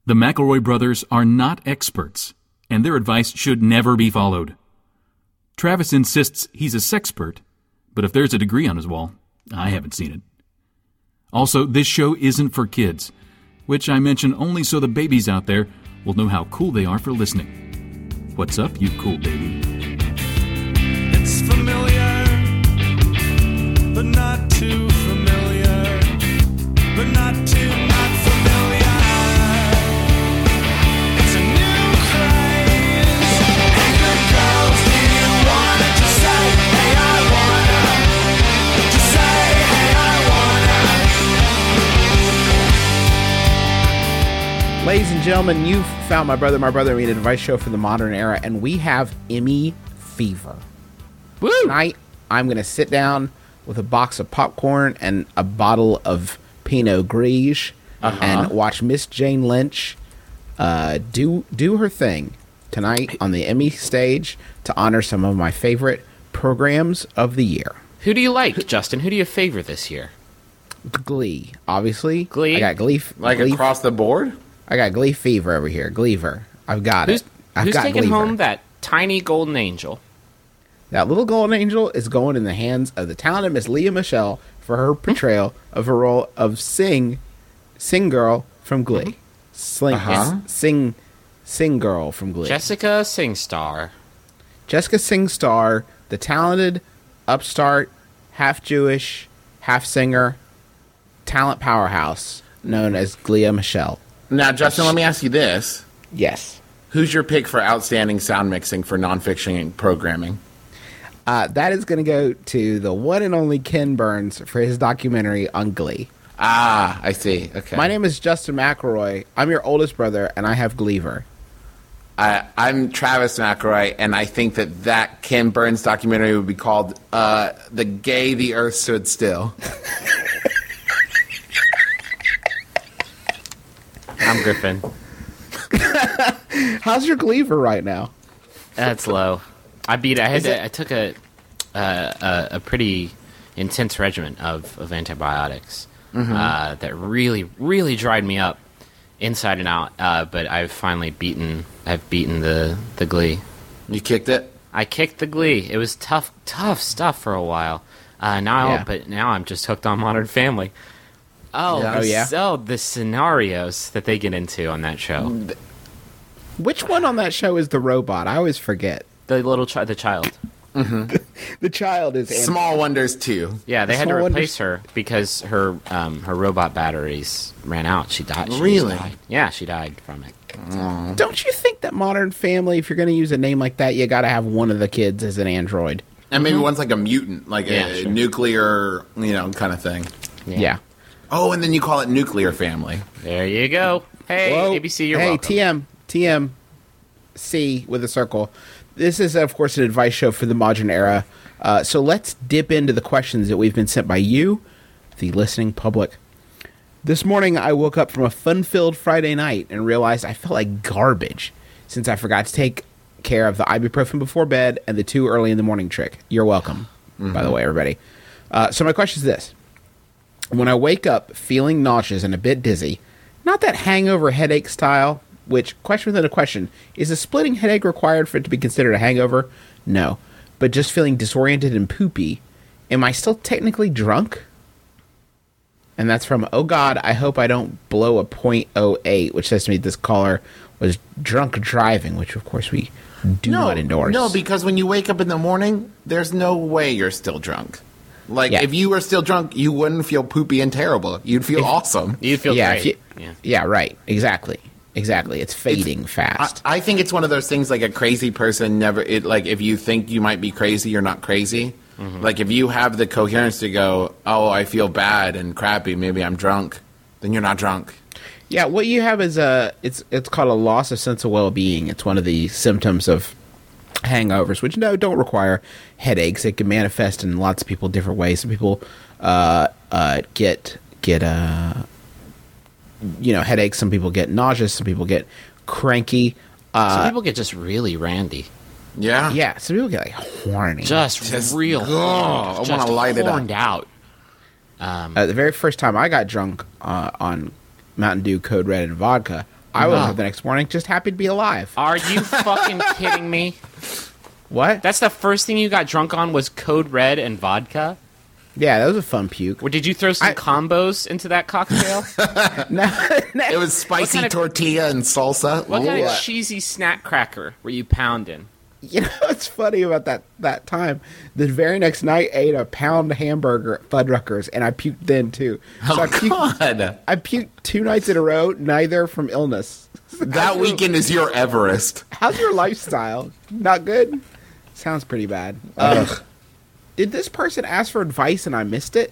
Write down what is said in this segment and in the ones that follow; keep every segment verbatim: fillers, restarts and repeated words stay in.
The McElroy brothers are not experts, and their advice should never be followed. Travis insists he's a sexpert, but if there's a degree on his wall, I haven't seen it. Also, this show isn't for kids, which I mention only so the babies out there will know how cool they are for listening. What's up, you cool baby? It's familiar, but not too familiar, but not too not familiar. It's a new craze. Hey, good girls, do you wanna just say, hey, I wanna? Just say, hey, I wanna. Ladies and gentlemen, you've found My Brother, My Brother, and Me, an advice show for the modern era, and we have Emmy fever. Woo! Tonight, I'm going to sit down with a box of popcorn and a bottle of Pinot Gris Uh-huh. and watch Miss Jane Lynch uh, do do her thing tonight on the Emmy stage to honor some of my favorite programs of the year. Who do you like, Justin? Who do you favor this year? Glee, obviously. Glee? I got Glee. Like Glee, across the board? I got Glee fever over here. Gleever. I've got Who's, it. I've who's got taking Gleever. home that tiny golden angel? That little golden angel is going in the hands of the talented Miss Leah Michele for her portrayal of her role of Sing, Sing Girl from Glee. Sling, Uh-huh. Sing, Sing Girl from Glee. Jessica Singstar. Jessica Singstar, the talented, upstart, half Jewish, half singer, talent powerhouse known as Leah Michele. Now, Justin, let me ask you this. Yes. Who's your pick for outstanding sound mixing for nonfiction programming? Uh, that is going to go to the one and only Ken Burns for his documentary on Glee. Ah, I see. Okay. My name is Justin McElroy. I'm your oldest brother, and I have Gleever. I, I'm Travis McElroy, and I think that that Ken Burns documentary would be called uh, The Gay the Earth Stood Still. I'm Griffin. How's your Gleever right now? That's low. I beat. I had. Is it- To, I took a, uh, a a pretty intense regimen of of antibiotics Mm-hmm. uh, that really really dried me up inside and out. Uh, but I've finally beaten. I've beaten the the Glee. You kicked it? I kicked the Glee. It was tough tough stuff for a while. Uh, now, Yeah. but now I'm just hooked on Modern Family. Oh, Yeah. the, Oh, yeah? So the scenarios that they get into on that show. Which one on that show is the robot? I always forget. The little child, the child. The child is Ann- Small Wonders two. Yeah, they had to Small replace her because her um, her robot batteries ran out. She died. She just Really? died. Yeah, she died from it. Don't you think that Modern Family, if you're going to use a name like that, you got to have one of the kids as an android? And maybe one's like a mutant, like Yeah, a sure. nuclear, you know, kind of thing. Yeah. Oh, and then you call it Nuclear Family. There you go. Hey, Whoa. A B C, you're hey, welcome. T M, T M, C with a circle. This is, of course, an advice show for the modern era. Uh, so let's dip into the questions that we've been sent by you, the listening public. This morning, I woke up from a fun-filled Friday night and realized I felt like garbage since I forgot to take care of the ibuprofen before bed and the too early in the morning trick. You're welcome, by the way, everybody. Uh, so my question is this. When I wake up feeling nauseous and a bit dizzy, not that hangover headache style, which, question within a question, is a splitting headache required for it to be considered a hangover? No. But just feeling disoriented and poopy, am I still technically drunk? And that's from, oh God, I hope I don't blow a point oh eight, which says to me this caller was drunk driving, which of course we do not endorse. No, because when you wake up in the morning, there's no way you're still drunk. Like, Yeah. if you were still drunk, you wouldn't feel poopy and terrible. You'd feel awesome. You feel yeah, great. if you- yeah. yeah, right. Exactly. Exactly. It's fading I, fast. I think it's one of those things like a crazy person never, it, like, if you think you might be crazy, you're not crazy. Mm-hmm. Like, if you have the coherence to go, oh, I feel bad and crappy, maybe I'm drunk, then you're not drunk. Yeah, what you have is a it's it's called a loss of sense of well-being. It's one of the symptoms of hangovers, which no don't require headaches. It can manifest in lots of people different ways. Some people uh, uh, get get uh, you know headaches. Some people get nauseous. Some people get cranky. Uh, Some people get just really randy. Yeah? yeah, some people get like horny. Just, Just- real. oh, horny. I wanna Just light it up. horned out. Um, Uh, the very first time I got drunk uh, on Mountain Dew, Code Red, and vodka, I woke up the next morning just happy to be alive. Are you fucking kidding me? What? That's the first thing you got drunk on was Code Red and vodka? Yeah, that was a fun puke. Or did you throw some I- combos into that cocktail? No, It was spicy kind of- tortilla and salsa. What kind Ooh. of cheesy snack cracker were you pounding? You know what's funny about that, that time? The very next night, I ate a pound hamburger at Fuddruckers, and I puked then, too. So Oh, I, puked, God. I puked two nights in a row, neither from illness. That weekend is your Everest. How's your lifestyle? Not good? Sounds pretty bad. Um, did this person ask for advice and I missed it?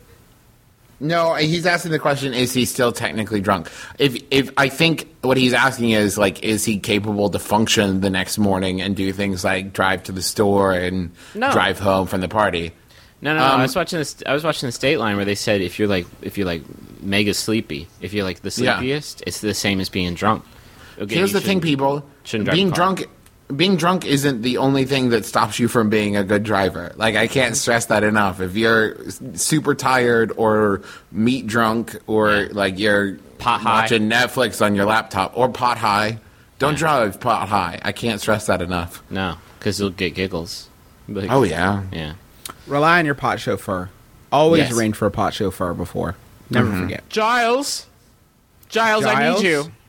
No, he's asking the question: is he still technically drunk? If if I think what he's asking is like, is he capable to function the next morning and do things like drive to the store and No. drive home from the party? No, no, Um, I was watching this. I was watching the State Line where they said if you're like if you're like mega sleepy, if you're like the Yeah. sleepiest, it's the same as being drunk. Okay, Here's you the thing, shouldn't- people: shouldn't drive being a car. drunk, being drunk isn't the only thing that stops you from being a good driver. Like, I can't stress that enough. If you're s- super tired or meat drunk or like you're Pot high. watching Netflix on your laptop or pot high, don't drive pot high. I can't stress that enough. No, because you'll get giggles. You'll be like, Oh yeah. yeah. Rely on your pot chauffeur. Always Yes. arrange for a pot chauffeur before. Never forget. Giles, Giles, I Giles? need you.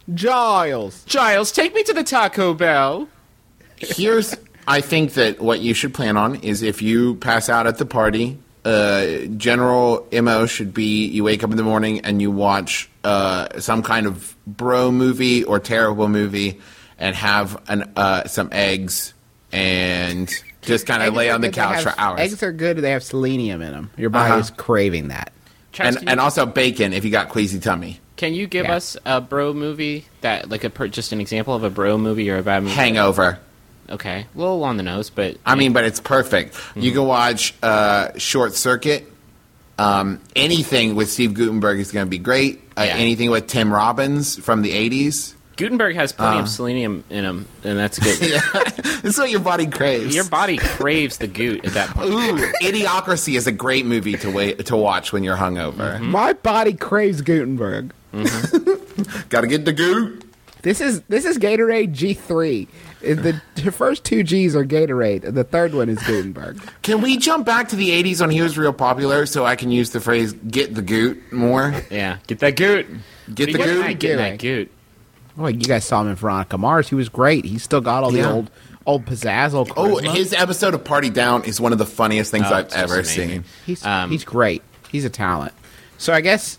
Giles! Giles, take me to the Taco Bell. Here's, I think that what you should plan on is if you pass out at the party, uh, general M O should be you wake up in the morning and you watch uh, some kind of bro movie or terrible movie and have an uh, some eggs and just kind of Eggs lay are on the good. They couch have- for hours. Eggs are good. They have selenium in them. Your body Uh-huh. is craving that. Travis, and, can, and you, also bacon if you got queasy tummy. can you give Yeah. us a bro movie that, like, a per, just an example of a bro movie or a bad movie? Hangover. Okay, a little on the nose, but I mean, but it's perfect. You can watch uh, Short Circuit. Um, anything with Steve Gutenberg is going to be great. Uh, Yeah. Anything with Tim Robbins from the eighties. Gutenberg has plenty Uh. of selenium in him, and that's good. This is what your body craves. Your body craves the goot at that point. Ooh, Idiocracy is a great movie to wait to watch when you're hungover. My body craves Gutenberg. Got to get the goo. This is this is Gatorade G three. The, the first two G's are Gatorade, and the third one is Gutenberg. Can we jump back to the eighties when he was real popular so I can use the phrase "get the goot" more? Yeah, get that goot. Get the What do you mean, goot. Getting doing? that goot. Oh, you guys saw him in Veronica Mars. He was great. He's still got all the Yeah. old old pizzazz, old Oh, charisma. his episode of Party Down is one of the funniest things Oh, I've it's just ever amazing. seen. He's Um, he's great. He's a talent. So I guess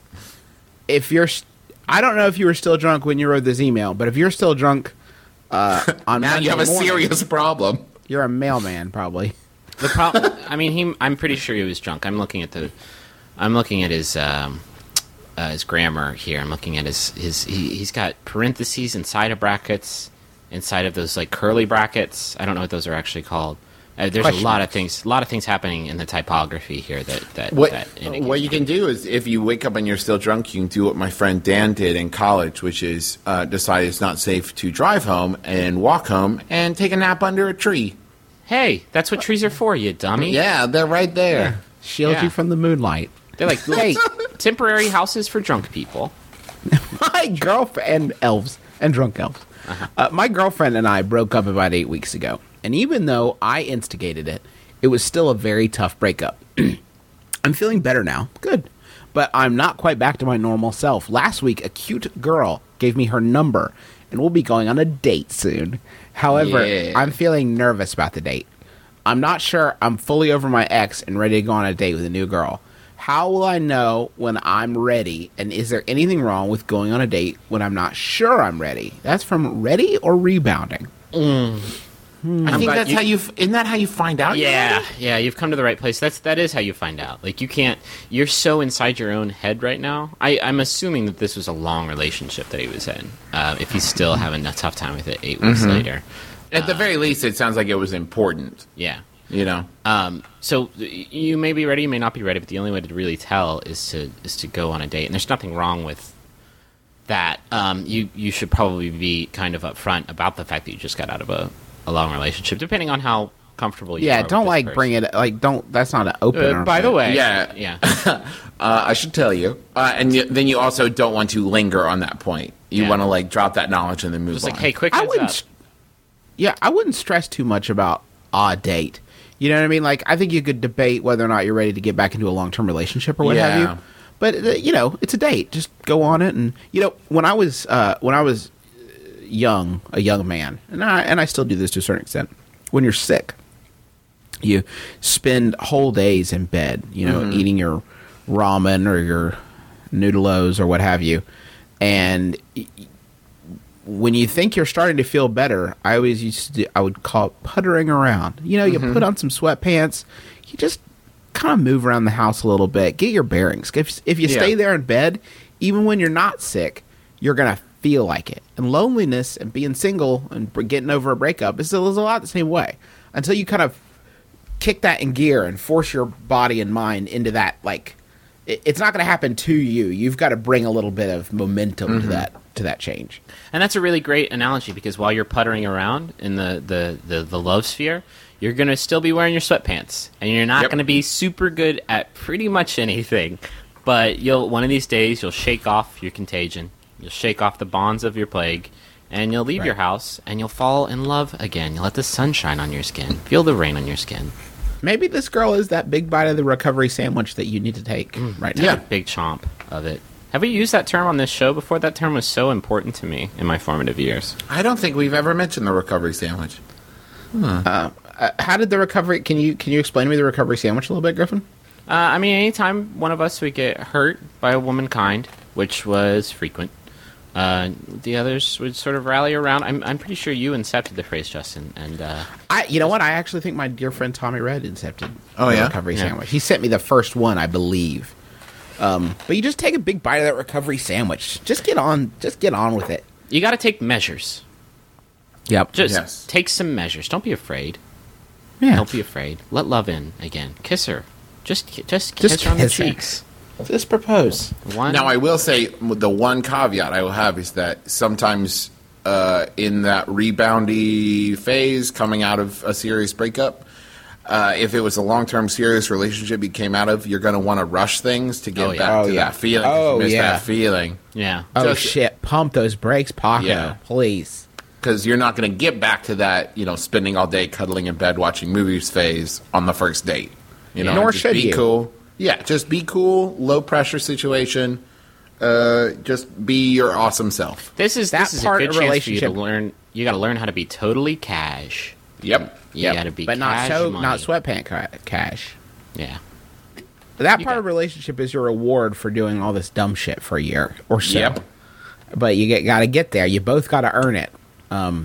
if you're, s- I don't know if you were still drunk when you wrote this email, but if you're still drunk uh, on Now Monday you have a morning, serious problem. You're a mailman, probably. The problem. I mean, he. I'm pretty sure he was drunk. I'm looking at the. I'm looking at his. Um, uh, his grammar here. I'm looking at his. His. He, he's got parentheses inside of brackets, inside of those like curly brackets. I don't know what those are actually called. Uh, there's Question a lot of marks. things. A lot of things happening in the typography here that that. What that indicate- what you can do is if you wake up and you're still drunk, you can do what my friend Dan did in college, which is uh, decide it's not safe to drive home and walk home and take a nap under a tree. Hey, that's what trees are for, you dummy. Yeah, they're right there. Shield Yeah. you from the moonlight. They're like Hey, temporary houses for drunk people. my girlfriend and elves and drunk elves. Uh, my girlfriend and I broke up about eight weeks ago, and even though I instigated it, it was still a very tough breakup. I'm feeling better now, good, but I'm not quite back to my normal self. Last week, a cute girl gave me her number, and we'll be going on a date soon. However, Yeah. I'm feeling nervous about the date. I'm not sure I'm fully over my ex and ready to go on a date with a new girl. How will I know when I'm ready? And is there anything wrong with going on a date when I'm not sure I'm ready? That's from ready or rebounding. I think glad that's you- how you. f- Isn't that how you find out? you're Yeah, ready? yeah, you've come to the right place. That's that is how you find out. Like you can't. You're so inside your own head right now. I, I'm assuming that this was a long relationship that he was in. Uh, if he's still having a tough time with it eight weeks later, At the very least, it sounds like it was important. yeah. You know. Um, so y- you may be ready, you may not be ready, but the only way to really tell is to is to go on a date, and there's nothing wrong with that. Um, you you should probably be kind of upfront about the fact that you just got out of a, a long relationship, depending on how comfortable you are. Yeah, with don't this like person. bring it like don't. That's not an opener. Uh, by the way, Yeah. yeah. Uh, I should tell you, uh, and y- then you also don't want to linger on that point. you Yeah. want to like drop that knowledge and then move Just on. like, hey, quick I heads wouldn't. up. s- Yeah, I wouldn't stress too much about a date. You know what I mean? Like, I think you could debate whether or not you're ready to get back into a long term relationship or what have Yeah. you. But uh, you know, it's a date. Just go on it, and you know, when I was uh, when I was young, a young man, and I and I still do this to a certain extent. When you're sick, you spend whole days in bed, you know, Mm-hmm. eating your ramen or your noodles or what have you, and y- when you think you're starting to feel better, I always used to do, I would call it puttering around. You know, you put on some sweatpants, you just kind of move around the house a little bit, get your bearings. If if you Yeah. stay there in bed, even when you're not sick, you're gonna feel like it. And loneliness and being single and br- getting over a breakup is, is a lot the same way. Until you kind of kick that in gear and force your body and mind into that, like it, it's not going to happen to you. You've got to bring a little bit of momentum to that to that change. And that's a really great analogy because while you're puttering around in the, the, the, the love sphere, you're going to still be wearing your sweatpants. And you're not Yep. going to be super good at pretty much anything. But you'll one of these days, you'll shake off your contagion. You'll shake off the bonds of your plague. And you'll leave Right. your house and you'll fall in love again. You'll let the sun shine on your skin. Feel the rain on your skin. Maybe this girl is that big bite of the recovery sandwich that you need to take right now. Yeah. A big chomp of it. Have we used that term on this show before? That term was so important to me in my formative years. I don't think we've ever mentioned the recovery sandwich. Uh, how did the recovery? Can you can you explain to me the recovery sandwich a little bit, Griffin? Uh, I mean, anytime one of us would get hurt by a womankind, which was frequent, uh, the others would sort of rally around. I'm, I'm pretty sure you incepted the phrase, Justin. And uh, I, you know what? I actually think my dear friend Tommy Red incepted Oh, the yeah? recovery Yeah. sandwich. He sent me the first one, I believe. Um, but you just take a big bite of that recovery sandwich. Just get on. Just get on with it. you got to take measures. Yep. Just Yes. take some measures. Don't be afraid. yeah. Don't be afraid. Let love in again. Kiss her. Just, ki- just, Just kiss her on the kiss her. cheeks. Just propose. One. Now, I will say the one caveat I will have is that sometimes uh, in that reboundy phase, coming out of a serious breakup, uh, if it was a long-term serious relationship you came out of, you're going to want to rush things to get Oh, yeah. back Oh, to yeah. that feeling. 'cause Oh, you missed yeah. that feeling. yeah. Oh Just- shit! Pump those brakes, Paco. Yeah. Please. Because you're not going to get back to that, you know, spending all day cuddling in bed watching movies phase on the first date. You know, Nor just should be you. cool. Yeah, just be cool, low pressure situation. Uh, just be your awesome self. This is That this is a part good of chance for you to relationship- learn. You got to learn how to be totally cash. Yep. You Yep. got to be but not cash so money. not sweatpant ca- cash. Yeah. That You part got- of relationship is your reward for doing all this dumb shit for a year or so. Yep. But you get got to get there. You both got to earn it. Um,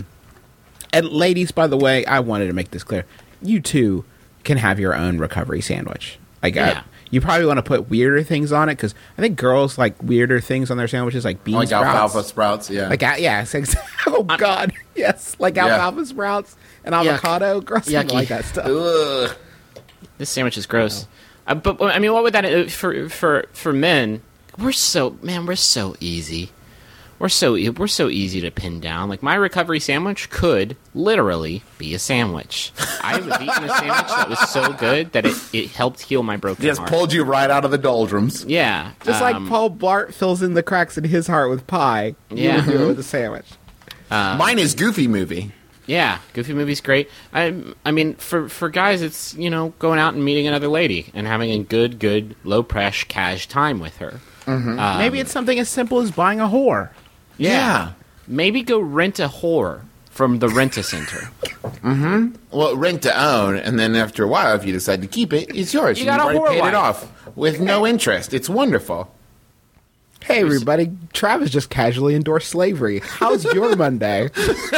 and ladies, by the way, I wanted to make this clear. You too can have your own recovery sandwich. Like, Yeah. uh, you probably want to put weirder things on it because I think girls like weirder things on their sandwiches, like bean Like sprouts. alfalfa sprouts, yeah. Like, uh, yeah, it's ex- oh god, yes, like Yeah. alfalfa sprouts and avocado. Girls don't Yucky. like that stuff. Ugh. This sandwich is gross. Uh, but I mean, what would that uh, for for for men? We're so man, we're so easy. We're so e- we're so easy to pin down. Like my recovery sandwich could literally be a sandwich. I have eaten a sandwich that was so good that it, it helped heal my broken Just heart. pulled you right out of the doldrums. Yeah, Just like um, Paul Blart fills in the cracks in his heart with pie, you Yeah. would do it with a sandwich. Mine is Goofy Movie. Yeah, Goofy Movie's great. I I mean, for for guys, it's you know going out and meeting another lady and having a good good low pressure cash time with her. Um, Maybe it's something as simple as buying a whore. Yeah. Maybe go rent a whore from the rent-a-center. Well, rent to own, and then after a while, if you decide to keep it, it's yours. You You've got a already whore paid wife. it off with no interest. It's wonderful. Hey, everybody. Travis just casually endorsed slavery. How's your Monday?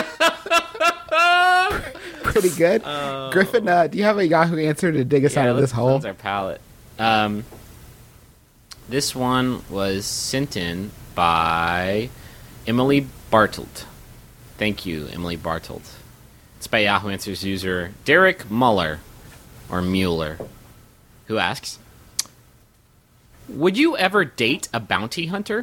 Pretty good. Griffin, uh, do you have a Yahoo answer to dig us out of this let's hole? cleanse our palate. Um, this one was sent in by Emily Bartelt. Thank you, Emily Bartelt. It's by Yahoo Answers user Derek Muller, or Mueller, who asks, would you ever date a bounty hunter?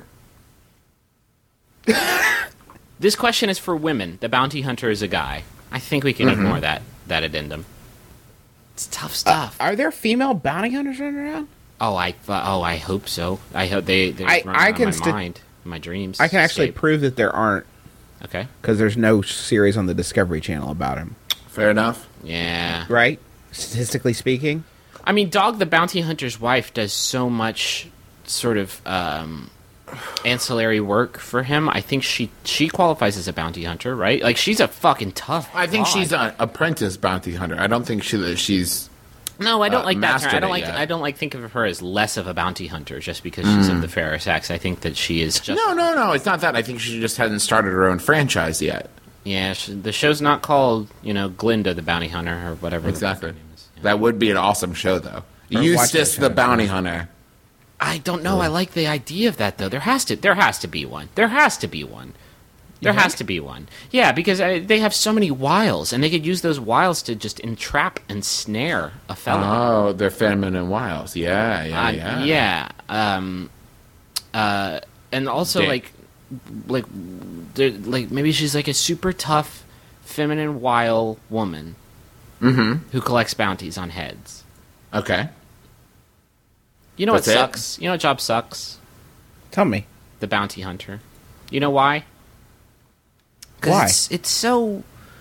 This question is for women. The bounty hunter is a guy. I think we can ignore that, that addendum. It's tough stuff. Are there female bounty hunters running around? Oh, I uh, oh I hope so. I hope they. they're I, running I on can my sta- mind. in my dreams. I can actually escape. prove that there aren't, Okay. because there's no series on the Discovery Channel about him. Fair enough. Yeah. Right? Statistically speaking. I mean, Dog the Bounty Hunter's wife does so much sort of um, ancillary work for him. I think she she qualifies as a bounty hunter, right? Like, she's a fucking tough. I think god. she's an apprentice bounty hunter. I don't think she she's. No, I don't uh, like that term. mastered I don't it like. yet. I don't like think of her as less of a bounty hunter just because she's of the fairer sex. I think that she is just. No, no, no. It's not that. I think she just hasn't started her own franchise yet. Yeah, she, the show's not called, you know, Glinda the Bounty Hunter or whatever. Exactly. The name is. Yeah. That would be an awesome show, though. Or watch Eustace that the show. bounty hunter. I don't know. I like the idea of that though. There has to. There has to be one. There has to be one. There You has think? to be one. Yeah, because uh, they have so many wiles, and they could use those wiles to just entrap and snare a fellow. Oh, they're feminine wiles. Yeah, yeah, Uh, yeah. yeah. Um, uh, and also Dick. like, like, there- like maybe she's like a super tough, feminine, wile woman Mm-hmm. who collects bounties on heads. Okay. You know what That's it? sucks? You know what job sucks? Tell me. The bounty hunter. You know why? 'Cause Why? It's, it's so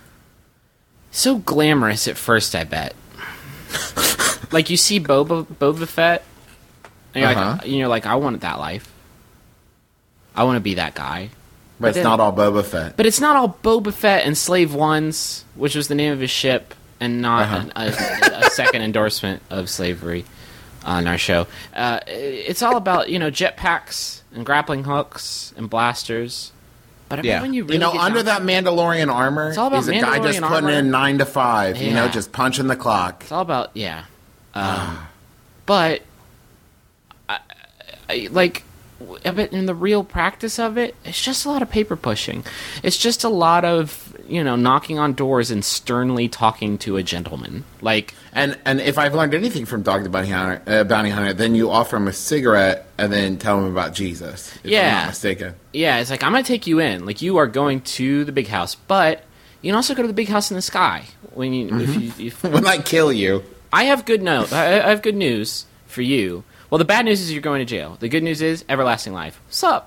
so glamorous at first. I bet. Like you see Boba Boba Fett, and you're Uh-huh. like, you're like, I want that life. I want to be that guy. But it's then- not all Boba Fett. But it's not all Boba Fett and Slave Ones, which was the name of his ship, and not Uh-huh. an, a, a second endorsement of slavery on our show. Uh, it's all about, you know, jetpacks and grappling hooks and blasters. But I bet Yeah. when you really You know, get under down- that Mandalorian armor, It's all about he's a guy just Mandalorian putting armor. in nine to five. You know, Yeah. just punching the clock. It's all about yeah, um, but I, I, like, I bet in the real practice of it, it's just a lot of paper pushing. It's just a lot of, you know, knocking on doors and sternly talking to a gentleman. Like, And and if I've learned anything from Dog the Bounty Hunter, uh, Bounty Hunter, then you offer him a cigarette and then tell him about Jesus. If I'm Yeah. not mistaken. yeah, it's like, I'm gonna take you in. Like, you are going to the big house, but you can also go to the big house in the sky when you. If you if, When I kill you, I have good no. I I have good news for you. Well, the bad news is you're going to jail. The good news is everlasting life. What's up?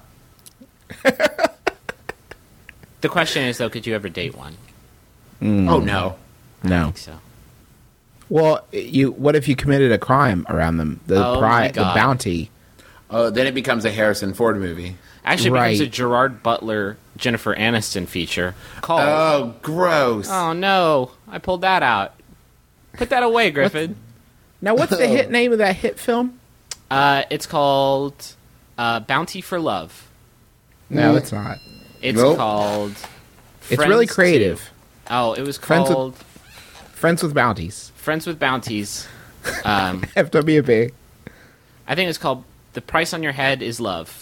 The question is, though, could you ever date one? oh no. I No. think so. Well, you. What if you committed a crime around them? The Oh, pri- my the God. bounty. Oh, then it becomes a Harrison Ford movie. Actually, it becomes Right. a Gerard Butler, Jennifer Aniston feature called. Oh, gross. oh no! I pulled that out. Put that away, Griffin. Now, what's the hit name of that hit film? Uh, it's called uh, Bounty for Love. No, it's not. It's Nope. called. It's really Friends creative. two. Oh, it was Friends with- called Friends with Bounties. Friends with Bounties. Um, F W B. I think it's called The Price on Your Head is Love.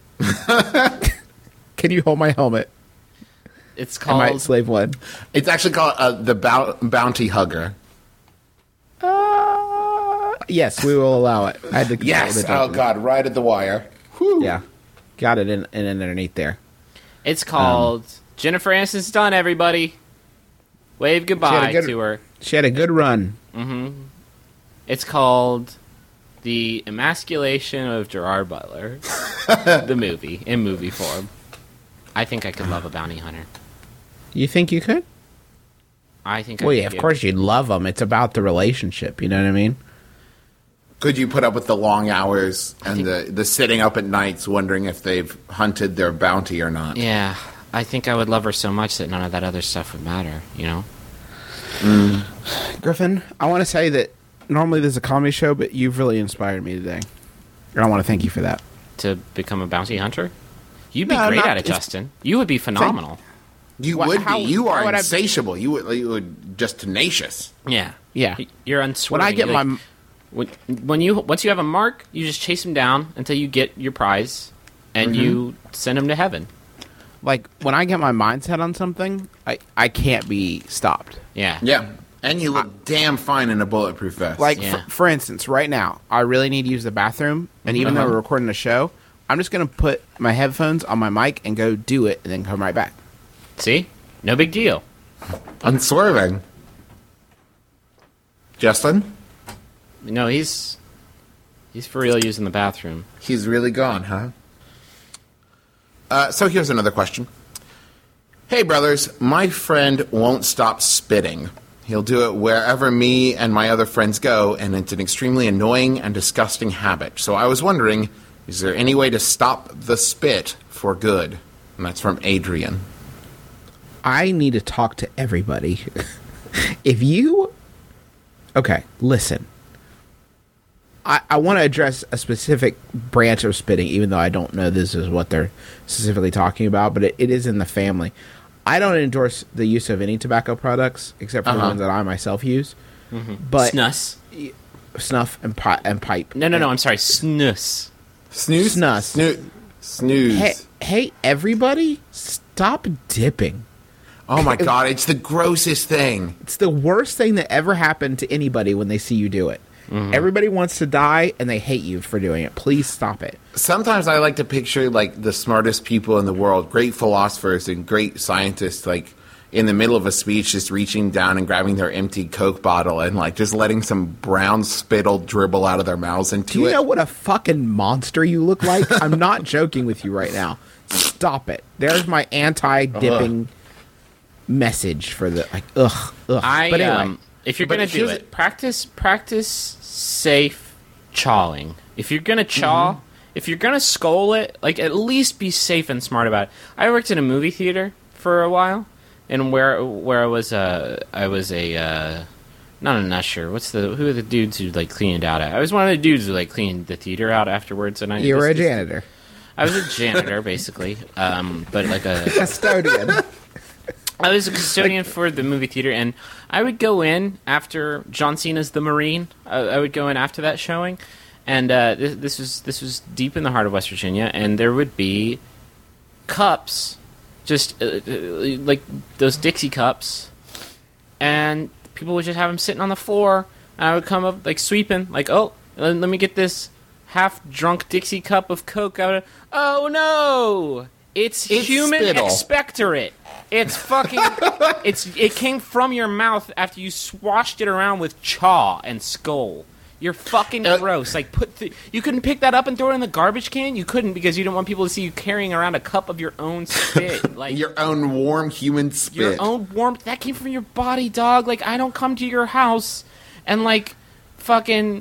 Can you hold my helmet? It's I might called. slave one. It's actually called uh, the Bou- Bounty Hugger. Uh, yes, we will allow it. I had to consult Yes. with the Oh judge. God, right at the wire. Whew. Yeah, got it in, in underneath there. It's called Jennifer Aniston's done. Everybody, wave goodbye good- to her. She had a good run. It's called The Emasculation of Gerard Butler, the movie in movie form. I think I could love a bounty hunter. You think you could? I think. I Well, could yeah, of give- course you'd love them. It's about the relationship. You know what I mean? Could you put up with the long hours and think- the, the sitting up at nights wondering if they've hunted their bounty or not? Yeah, I think I would love her so much that none of that other stuff would matter. You know. Griffin, I want to say that normally this is a comedy show, but you've really inspired me today. And I want to thank you for that. To become a bounty hunter, you'd be No, great not- at it, it's- Justin. You would be phenomenal. You What- would how- be. You how are would I- insatiable. You would, you would just tenacious. Yeah, Yeah. You're When unswerving. I get You, like, my when, when you once you have a mark, you just chase him down until you get your prize, and Mm-hmm. you send him to heaven. like when I get my mindset on something, I I can't be stopped. Yeah, Yeah. And you look damn fine in a bulletproof vest. Like Yeah. for, for instance, right now, I really need to use the bathroom, and even though Uh-huh. we're recording a show, I'm just gonna put my headphones on my mic and go do it, and then come right back. See, no big deal. unswerving. Justin? No, he's he's for real using the bathroom. He's really gone, huh? Uh, so here's another question. Hey, brothers, my friend won't stop spitting. He'll do it wherever me and my other friends go, and it's an extremely annoying and disgusting habit. So I was wondering, is there any way to stop the spit for good? And that's from Adrian. I need to talk to everybody. If you... Okay, listen. I, I want to address a specific branch of spitting, even though I don't know this is what they're specifically talking about, but it, it is in the family. I don't endorse the use of any tobacco products, except for Uh-huh. the ones that I myself use. But Snus. snuff and, pi- and pipe. No, no, no. I'm sorry. Snus. Snooze? Snus. Snoo- snooze. Hey, hey, everybody, stop dipping. Oh my god, it's the grossest thing. It's the worst thing that ever happened to anybody when they see you do it. Everybody wants to die, and they hate you for doing it. Please stop it. Sometimes I like to picture like the smartest people in the world, great philosophers and great scientists, like in the middle of a speech, just reaching down and grabbing their empty Coke bottle and like just letting some brown spittle dribble out of their mouths into Do you it. know what a fucking monster you look like? I'm not joking with you right now. Stop it. There's my anti-dipping message for the like. Ugh, ugh. I but anyway, um, if you're But gonna do here's it, practice practice safe chawing. If you're gonna chaw, Mm-hmm. if you're gonna skull it, like at least be safe and smart about it. I worked in a movie theater for a while, and where where I was uh I was a uh, not an usher. What's the who are the dudes who like cleaned out? I was one of the dudes who like cleaned the theater out afterwards, and I you were a this- this- janitor, I was a janitor basically, um, but like a custodian. I was a custodian for the movie theater, and I would go in after John Cena's The Marine. I, I would go in after that showing, and uh, this, this was this was deep in the heart of West Virginia, and there would be cups, just uh, uh, like those Dixie cups, and people would just have them sitting on the floor, and I would come up like sweeping, like, oh, let, let me get this half-drunk Dixie cup of Coke out of. Oh no! It's, It's human spittle. expectorate. It's fucking. it's it came from your mouth after you swashed it around with chaw and skull. You're fucking Uh, gross. Like put the, you couldn't pick that up and throw it in the garbage can. You couldn't because you didn't want people to see you carrying around a cup of your own spit. Like Your own warm human spit. your own warmth that came from your body, dog. Like I don't come to your house and like fucking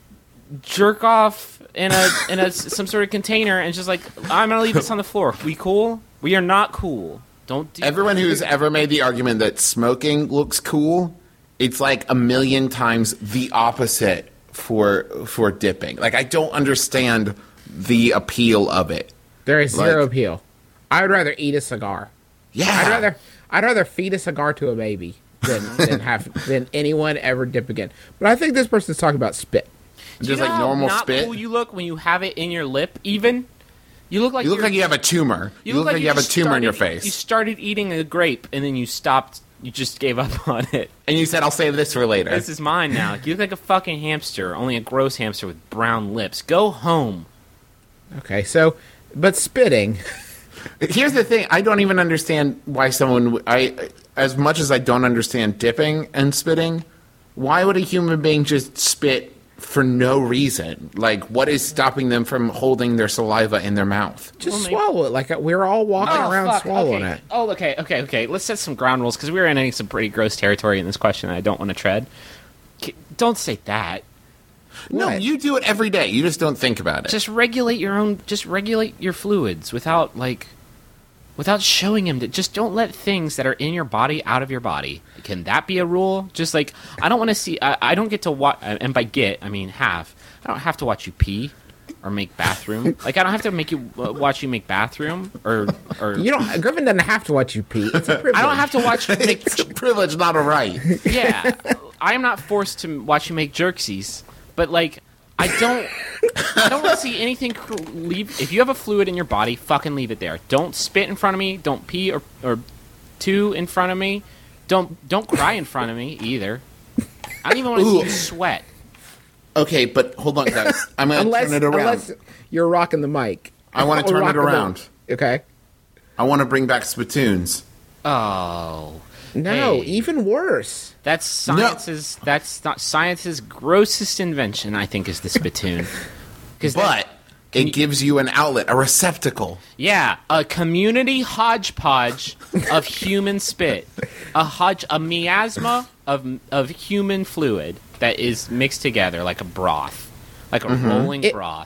jerk off in a in a some sort of container and just like I'm gonna leave this on the floor. We cool? We are not cool. Don't do Everyone who's ever made the argument that smoking looks cool, it's like a million times the opposite for for dipping. Like I don't understand the appeal of it. There is zero Like- appeal. I would rather eat a cigar. Yeah. I'd rather I'd rather feed a cigar to a baby than than have than anyone ever dip again. But I think this person's talking about spit. Do you just know like how normal not spit. cool you look when you have it in your lip. Even you look like You look you're- like you have a tumor. You, look like you have a just tumor in your started- face. You started eating a grape and then you stopped. You just gave up on it. and you said, I'll save this for later. This is mine now. You look like a fucking hamster, only a gross hamster with brown lips. Go home. Okay, so but spitting. Here's the thing. I don't even understand why someone... w- I, as much as I don't understand dipping and spitting, why would a human being just spit for no reason? Like, what is stopping them from holding their saliva in their mouth? Just Well, maybe- swallow it like we're all walking Oh, around fuck. swallowing okay. it. Oh, okay, okay, okay. Let's set some ground rules because we're in some pretty gross territory in this question that I don't want to tread. K- Don't say that. No, What? you do it every day. You just don't think about it. Just regulate your own. Just regulate your fluids without like, without showing him. To, just don't let things that are in your body out of your body. Can that be a rule? Just like I don't want to see. I, I don't get to watch. And by get, I mean have. I don't have to watch you pee or make bathroom. Like I don't have to make you uh, watch you make bathroom or or. You don't. Griffin doesn't have to watch you pee. It's a privilege. I don't have to watch you make. It's a privilege, not a right. Yeah, I am not forced to watch you make jerksies, but like, I don't, I don't want to see anything. Cr- leave if you have a fluid in your body, fucking leave it there. Don't spit in front of me. Don't pee or or two in front of me. Don't don't cry in front of me either. I don't even want to see Ooh. you sweat. Okay, but hold on, guys. I'm going to Unless, turn it around. unless you're rocking the mic. I wanna Or turn it rocking the- around. Okay. I want to bring back spittoons. Oh, No, Hey. even worse. that's science's. That's not science's grossest invention. I think is the spittoon. 'Cause that- But It gives you an outlet, a receptacle. Yeah, a community hodgepodge of human spit, a hodge, a miasma of of human fluid that is mixed together like a broth, like a Mm-hmm. rolling It- broth.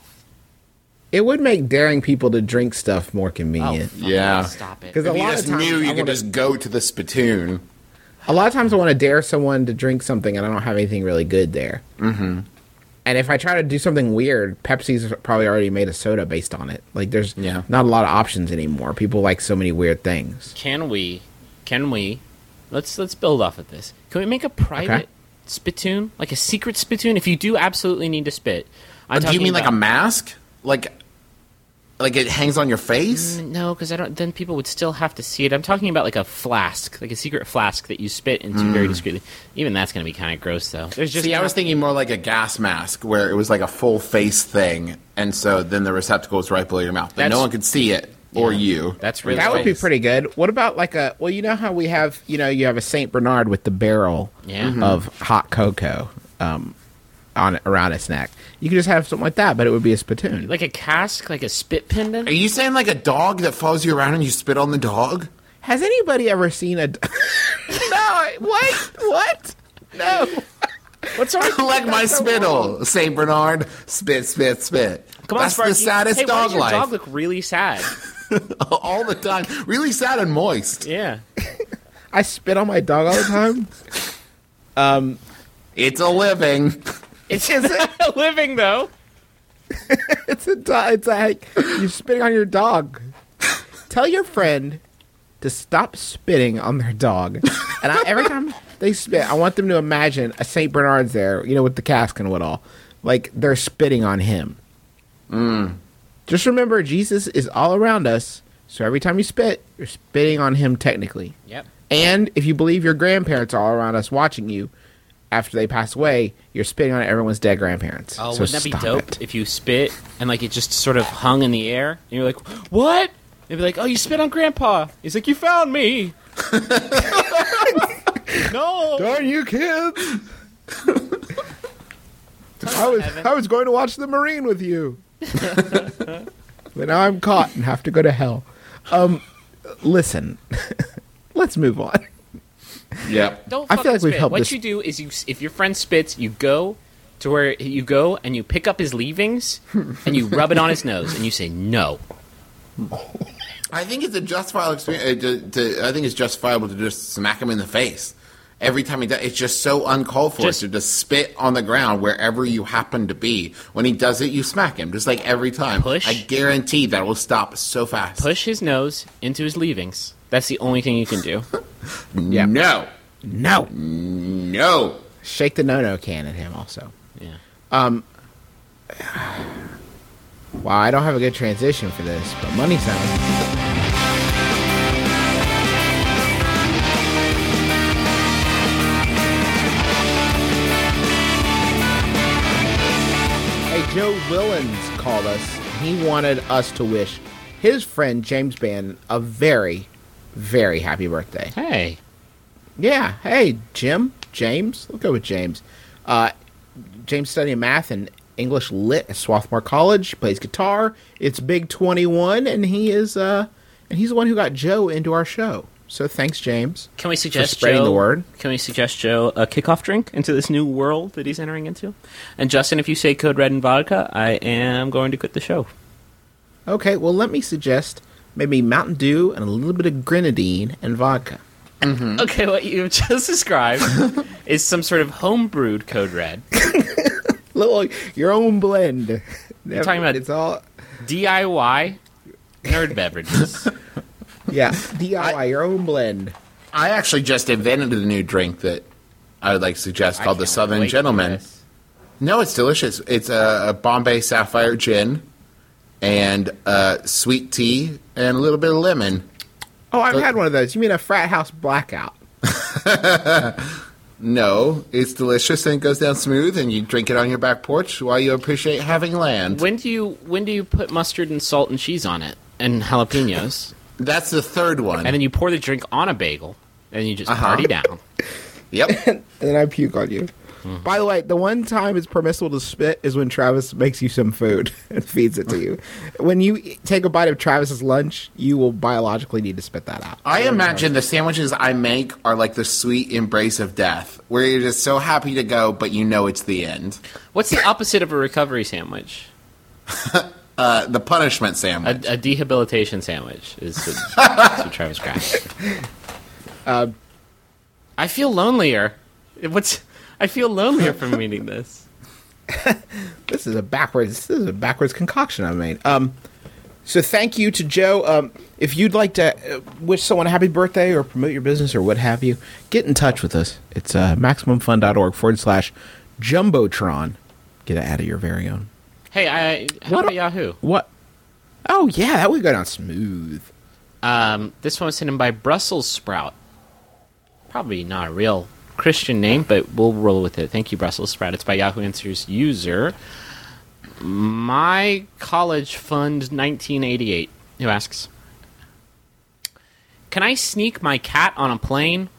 It would make daring people to drink stuff more Oh, convenient. fuck, Yeah. stop it. Because a If you lot just of times, knew I you could wanna- just go to the spittoon. a lot of times I want to dare someone to drink something and I don't have anything really good there. Mm-hmm. And if I try to do something weird, Pepsi's probably already made a soda based on it. Like, there's Yeah. not a lot of options anymore. People like so many weird things. Can we? Can we? Let's let's build off of this. Can we make a private Okay. spittoon, like a secret spittoon? If you do absolutely need to spit, I'm Do you talking mean like a about- mask? Like, like it hangs on your face? No, because I don't. Then people would still have to see it. I'm talking about like a flask, like a secret flask that you spit into very discreetly. Even that's going to be kind of gross, though. There's just See, I not- was thinking more like a gas mask, where it was like a full face thing, and so then the receptacle was right below your mouth, but That's- no one could see it or Yeah. you. That's really That would be face. pretty good. What about like a, well, you know how we have, you know, you have a Saint Bernard with the barrel Yeah. Mhm. of hot cocoa um, on around its neck. You could just have something like that, but it would be a spittoon. like a cask, like a spit pendant. Are you saying like a dog that follows you around and you spit on the dog? Has anybody ever seen a? No, what? What? No. What's wrong? Like my spittle, Saint Bernard, spit, spit, spit. Come on, That's Sparky. the saddest hey, why dog does your life. dog look really sad? All the time. Really sad and moist. Yeah. I spit on my dog all the time. It's a living. It's a living though. It's a dog. It's like you're spitting on your dog. Tell your friend to stop spitting on their dog. And I, every time they spit, I want them to imagine a Saint Bernard's there, you know, with the cask and what all. Like they're spitting on him. Mm. Just remember, Jesus is all around us. So every time you spit, you're spitting on him technically. Yep. And if you believe your grandparents are all around us watching you after they pass away, you're spitting on everyone's dead grandparents. Oh, So wouldn't that be stop dope it. if you spit and like it just sort of hung in the air and you're like, what? They'd be like, oh, you spit on Grandpa. He's like, you found me. No. Darn you kids! I was Evan. I was going to watch The Marine with you, but now I'm caught and have to go to hell. Um, listen, let's move on. Yep. Don't I fucking feel like we've spit. helped What this- you do is you, if your friend spits, you go to where you go and you pick up his leavings and you rub it on his nose and you say no. I think it's a justifiable experience. uh, To, to, I think it's justifiable to just smack him in the face every time he does. It's just so uncalled for Just- to just spit on the ground wherever you happen to be. When he does it, you smack him, just like every time. Push. I guarantee that will stop so fast. Push his nose into his leavings. That's the only thing you can do. Yeah. No, No, no. shake the no-no can at him. Also, Yeah. wow, I don't have a good transition for this, but money sounds. Hey, Joe Willens called us. He wanted us to wish his friend James Bann a very, very happy birthday. Hey. Yeah. Hey, Jim, James. We'll go with James. Uh, James studying math and English lit at Swarthmore College. Plays guitar. It's Big twenty-one, and he is uh, and he's the one who got Joe into our show. So thanks, James. Can we suggest spreading Joe, the word. Can we suggest Joe a kickoff drink into this new world that he's entering into? And Justin, if you say code red and vodka, I am going to quit the show. Okay. Well, let me suggest maybe Mountain Dew and a little bit of grenadine and vodka. Okay, what you've just described is some sort of homebrewed code red. Little your own blend. You're talking about- it's all D I Y nerd beverages. yeah D I Y your own blend. I actually just invented a new drink that I would like to suggest called I the can't Southern wait for Gentleman. this. No, it's delicious. It's a, a Bombay Sapphire gin and uh, sweet tea and a little bit of lemon. Oh, I've Uh, had one of those. You mean a frat house blackout? No, it's delicious and it goes down smooth, and you drink it on your back porch while you appreciate having land. When do you when do you put mustard and salt and cheese on it and jalapenos, That's the third one. and then you pour the drink on a bagel, and you just Uh-huh. party down? Yep. And then I puke on you. By the way, the one time it's permissible to spit is when Travis makes you some food and feeds it to you. When you e- take a bite of Travis's lunch, you will biologically need to spit that out. I imagine the sandwiches I make are like the sweet embrace of death, where you're just so happy to go, but you know it's the end. What's the opposite of a recovery sandwich? Uh, the punishment sandwich. A, a dehabilitation sandwich is what, that's what Travis Kraft. Uh, I feel lonelier. What's? I feel lonelier from reading this. This is a backwards. This is a backwards concoction I made. Um, so thank you to Joe. Um, if you'd like to uh, wish someone a happy birthday or promote your business or what have you, get in touch with us. It's uh, maximumfun.org forward slash jumbotron. Get it out of your very own. Hey, I how What about a- Yahoo? What? Oh yeah, that would go down smooth. Um, this one was sent in by Brussels Sprout. Probably not a real Christian name, but we'll roll with it. Thank you, Brussels Sprout. It's by Yahoo Answers user My College Fund nineteen eighty-eight, who asks, "Can I sneak my cat on a plane?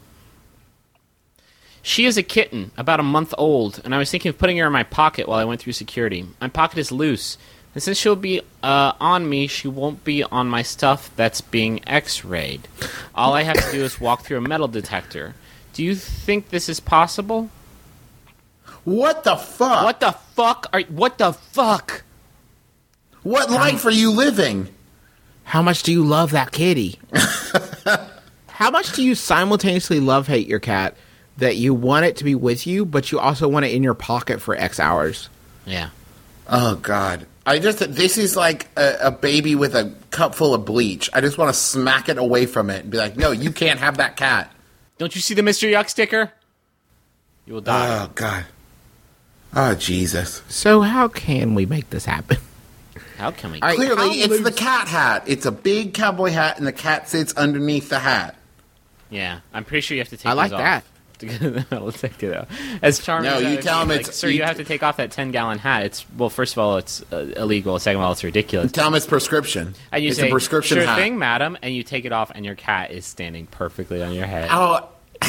She is a kitten, about a month old, and I was thinking of putting her in my pocket while I went through security. My pocket is loose, and since she'll be uh, on me, she won't be on my stuff that's being x-rayed. All I have to do is walk through a metal detector. Do you think this is possible?" What the fuck? What the fuck are what the fuck? What life are you living? How much do you love that kitty? How much do you simultaneously love hate your cat that you want it to be with you, but you also want it in your pocket for X hours? Yeah. Oh God! I just this is like a, a baby with a cup full of bleach. I just want to smack it away from it and be like, "No, you can't have that cat." Don't you see the Mister Yuck sticker? You will die. Oh God! Oh Jesus! So how can we make this happen? How can we? I- Clearly, how it's loose- the cat hat. It's a big cowboy hat, and the cat sits underneath the hat. Yeah, I'm pretty sure you have to take. I like those that. Off to get the metal detector, though. As charming. No, as you that would tell be, him like, it's- Sir, you- you have to take off that ten gallon hat. It's well, first of all, it's uh, illegal. Second of all, it's ridiculous. Tell him it's prescription. And you it's say, a prescription "Sure hat. thing, madam," and you take it off, and your cat is standing perfectly on your head. Oh.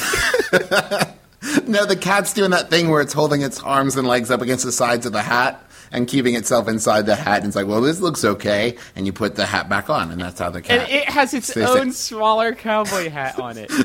No, the cat's doing that thing where it's holding its arms and legs up against the sides of the hat and keeping itself inside the hat. And it's like, well, this looks okay. And you put the hat back on, and that's how the cat. And it has its stays own there. smaller cowboy hat on it.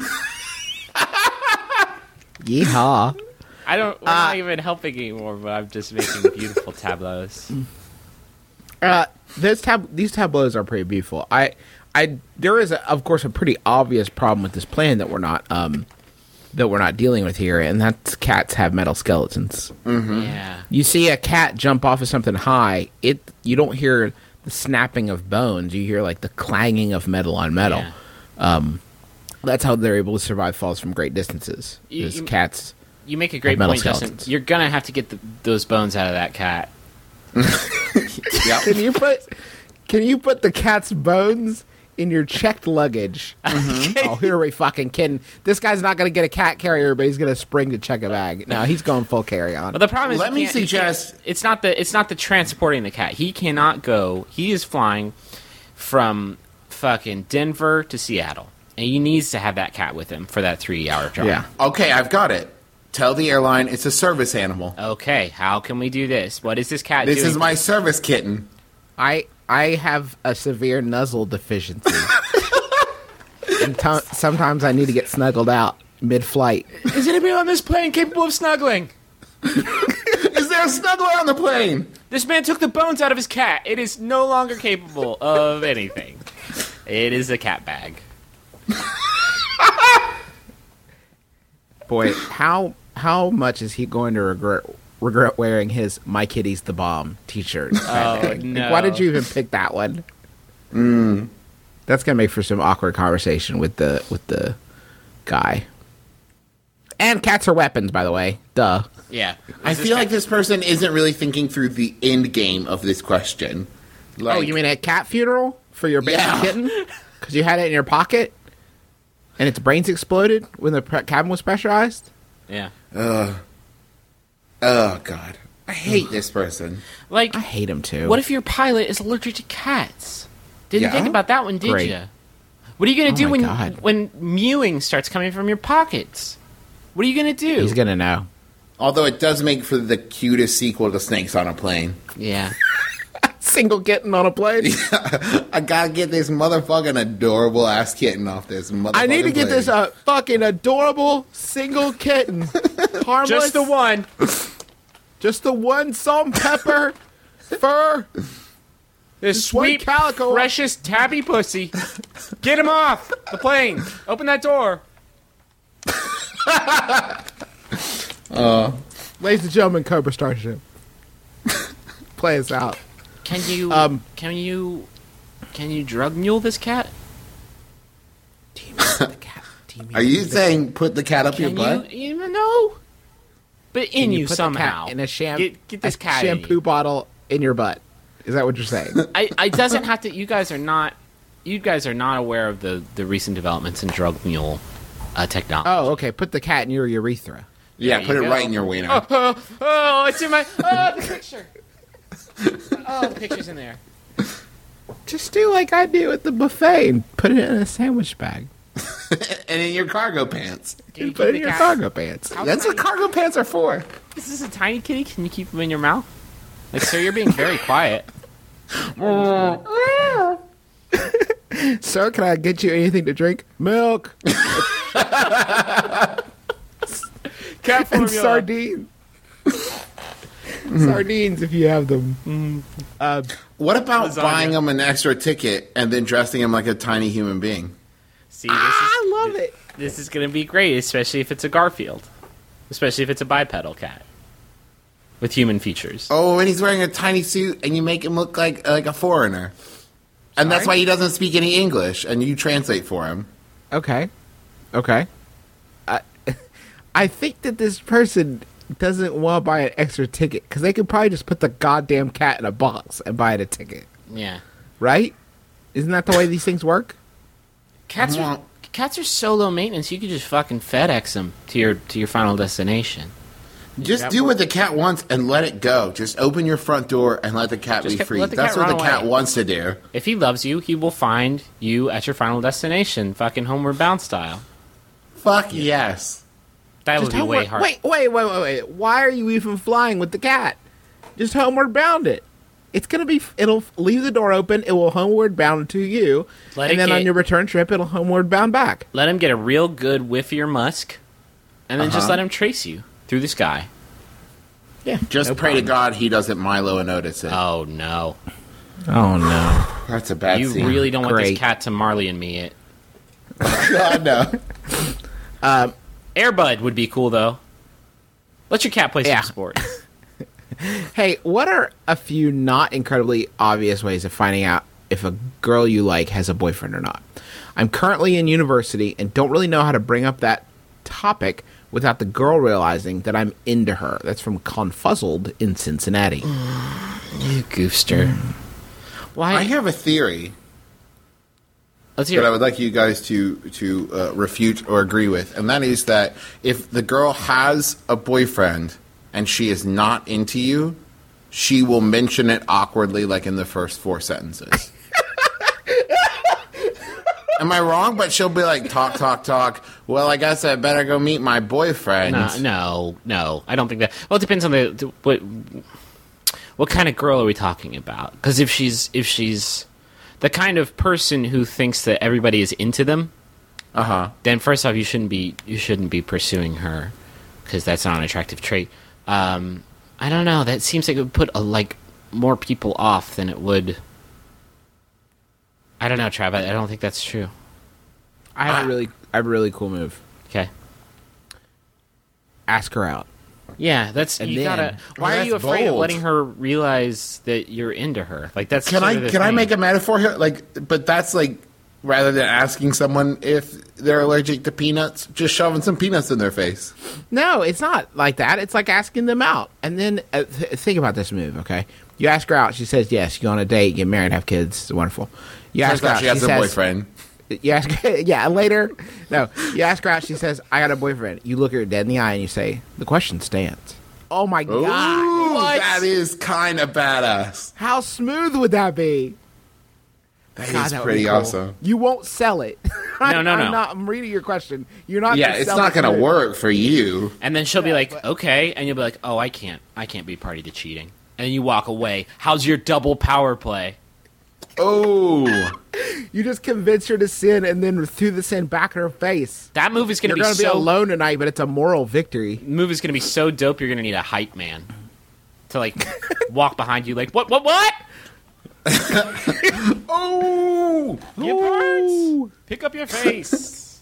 Yeehaw. I don't. We're not even helping anymore, but I'm just making beautiful tableaus. Uh, this tab- these tableaus are pretty beautiful. I, I, there is, a, of course, a pretty obvious problem with this plan that we're not, um, that we're not dealing with here, and that's cats have metal skeletons. Yeah. You see a cat jump off of something high, it you don't hear the snapping of bones. You hear like the clanging of metal on metal. Yeah. That's how they're able to survive falls from great distances. You- Is you- cats. You make a great metal point, Justin. skeletons. You're gonna have to get the, those bones out of that cat. Can you put Can you put the cat's bones in your checked luggage? Oh, here we fucking kidding. This guy's not going to get a cat carrier, but he's going to spring to check a bag. No, he's going full carry on. But the problem is, Let he me can't- he suggest- can't- it's not the it's not the transporting the cat. He cannot go. He is flying from fucking Denver to Seattle, and he needs to have that cat with him for that three hour drive. Yeah. Okay, I've got it. Tell the airline it's a service animal. Okay, how can we do this? What is this cat This doing? is my service kitten. I I have a severe nuzzle deficiency. And t- sometimes I need to get snuggled out mid-flight. Is anybody on this plane capable of snuggling? Is there a snuggler on the plane? This man took the bones out of his cat. It is no longer capable of anything. It is a cat bag. Boy, how how much is he going to regret regret wearing his "My Kitty's the Bomb" T-shirt? Oh, Like, no. why did you even pick that one? Mm. That's gonna make for some awkward conversation with the with the guy. And cats are weapons, by the way. Duh. Yeah. I Is this feel cat- like this person isn't really thinking through the end game of this question. Like, Oh, you mean a cat funeral for your baby Yeah. kitten? Because you had it in your pocket, and its brains exploded when the pre- cabin was pressurized. Yeah. oh God, I hate this person. Like, I hate him too. what if your pilot is allergic to cats? Didn't Yeah? think about that one, did Great. you? What are you gonna Oh do my when God. when mewing starts coming from your pockets? What are you gonna do? He's gonna know. Although it does make for the cutest sequel to Snakes on a Plane. Yeah. Single kitten on a plane. I gotta get this motherfucking adorable ass kitten off this motherfucking I need to get plane. this uh, fucking adorable single kitten. Harmless. Just the one. Just the one salt and pepper fur. This one sweet, calico. precious tabby pussy. Get him off the plane. Open that door. Ladies and gentlemen, Cobra Starship. Play us out. Can you? Um, can you? Can you drug mule this cat? Are you saying put the cat up your Can butt? you? Even know. But in you, put the somehow. cat in a sham- Get, get this a cat shampoo in you. bottle in your butt? Is that what you're saying? I, I doesn't have to. You guys are not. You guys are not aware of the, the recent developments in drug mule uh, technology. Oh, okay. Put the cat in your urethra. Yeah, There put you it go. right in your wiener. Oh, oh, oh, it's in my. Oh, the picture. Oh, the picture's in there. Just do like I do at the buffet and put it in a sandwich bag. And in your cargo pants. Can you Put it keep in the your cat- cargo pants. How That's what tiny- cargo pants are for. Is this a tiny kitty? Can you keep them in your mouth? Like, sir, you're being very quiet. Sir, can I get you anything to drink? Milk Cat and formula. sardines. Sardines if you have them. Uh, What about Lasagna. buying him an extra ticket and then dressing him like a tiny human being? See, this is, I love it. This is going to be great, especially if it's a Garfield. Especially if it's a bipedal cat. With human features. Oh, and he's wearing a tiny suit, and you make him look like like a foreigner, and that's Sorry? why he doesn't speak any English, and you translate for him. Okay. Okay. I, I think that this person doesn't want to buy an extra ticket because they could probably just put the goddamn cat in a box and buy it a ticket, Yeah. right? Isn't that the way these things work? Cats are, cats are so low maintenance, you could just fucking FedEx them to your, to your final destination. Just That do works. what the cat wants and let it go. Just open your front door and let the cat Just be get- free. let the That's cat what the run cat away. wants to do. If he loves you, he will find you at your final destination, fucking Homeward Bound style. Fuck yes. That Just would be homeward- way hard. Wait, wait, wait, wait, wait. Why are you even flying with the cat? Just homeward bound it. It's gonna be. It'll leave the door open. It will homeward bound to you, Let and it then on get- your return trip, it'll homeward bound back. Let him get a real good whiff of your musk, and then just Uh-huh. let him trace you through the sky. Yeah. Just no pray problem. to God he doesn't Milo and Otis it. Oh no! Oh no. That's a bad You scene. really don't want Great. this cat to Marley and me it. God, no. Airbud would be cool though. Let your cat play Yeah. some sports. Hey, what are a few not incredibly obvious ways of finding out if a girl you like has a boyfriend or not? I'm currently in university and don't really know how to bring up that topic without the girl realizing that I'm into her. That's from Confuzzled in Cincinnati. You goofster. Why? I have a theory Let's hear. that I it. would like you guys to to uh, refute or agree with, and that is that if the girl has a boyfriend and she is not into you, she will mention it awkwardly, like in the first four sentences. Am I wrong? But she'll be like, talk, talk, talk. Well, I guess I better go meet my boyfriend. No, no, no. I don't think that. Well, it depends on the, the what what kind of girl are we talking about? Because if she's if she's the kind of person who thinks that everybody is into them, Uh huh. then first off, you shouldn't be you shouldn't be pursuing her because that's not an attractive trait. Um, I don't know. That seems like it would put a, like more people off than it would. I don't know, Trav. I, I don't think that's true. I have a really, I have a really cool move. Okay. Ask her out. Yeah, that's And you then- gotta. Why Oh, are you that's afraid of bold. letting her realize that you're into her? Like that's Can sort I of the can I thing. make a metaphor here? Like, but that's like rather than asking someone if they're allergic to peanuts, just shoving some peanuts in their face. No, it's not like that. It's like asking them out. And then uh, th- think about this move, okay? You ask her out. She says yes. You go on a date, get married, have kids. It's wonderful. You ask Turns her out out. she has a says, boyfriend. You ask, yeah. And later, no. You ask her out. She says, "I got a boyfriend." You look her dead in the eye and you say, "The question stands." Oh my Ooh, god! What? that is kind of badass. How smooth would that be? That God, is that would pretty be cool. awesome. You won't sell it. No, no, I'm no. Not, I'm reading your question. You're not. Yeah, gonna it's sell not it going to good. work for you. And then she'll be Yeah, like, but- okay. And you'll be like, oh, I can't. I can't be party to cheating. And you walk away. How's your double power play? Oh, You just convince her to sin, and then threw the sin back in her face. That move is going You're to be going to be so alone tonight, but it's a moral victory. move is going to be so dope. You're going to need a hype man to like walk behind you. Like, what? What? What? oh, Get parts. Pick up your face.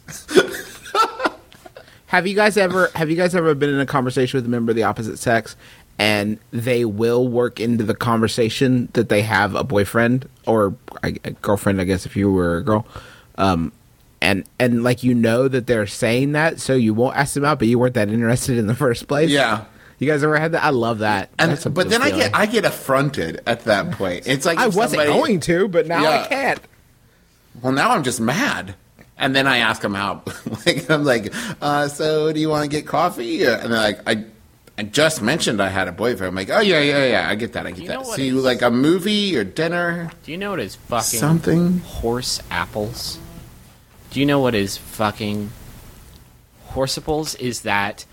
Have you guys ever have you guys ever been in a conversation with a member of the opposite sex and they will work into the conversation that they have a boyfriend or a, a girlfriend, I guess if you were a girl, um, and and like you know that they're saying that, so you won't ask them out, but you weren't that interested in the first place. yeah. You guys ever had that? I love that. And That's a but good then I feeling. get I get affronted at that point. It's like I if wasn't somebody- going to, but now Yeah. I can't. Well, now I'm just mad. And then I ask them out. like I'm like, uh, so do you want to get coffee? And they're like, I, I just mentioned I had a boyfriend. I'm like, oh yeah, yeah, yeah. I get that. I get you that. know what So you is- like a movie or dinner? Do you know what is fucking Something? horse apples? Do you know what is fucking horseapples? Is that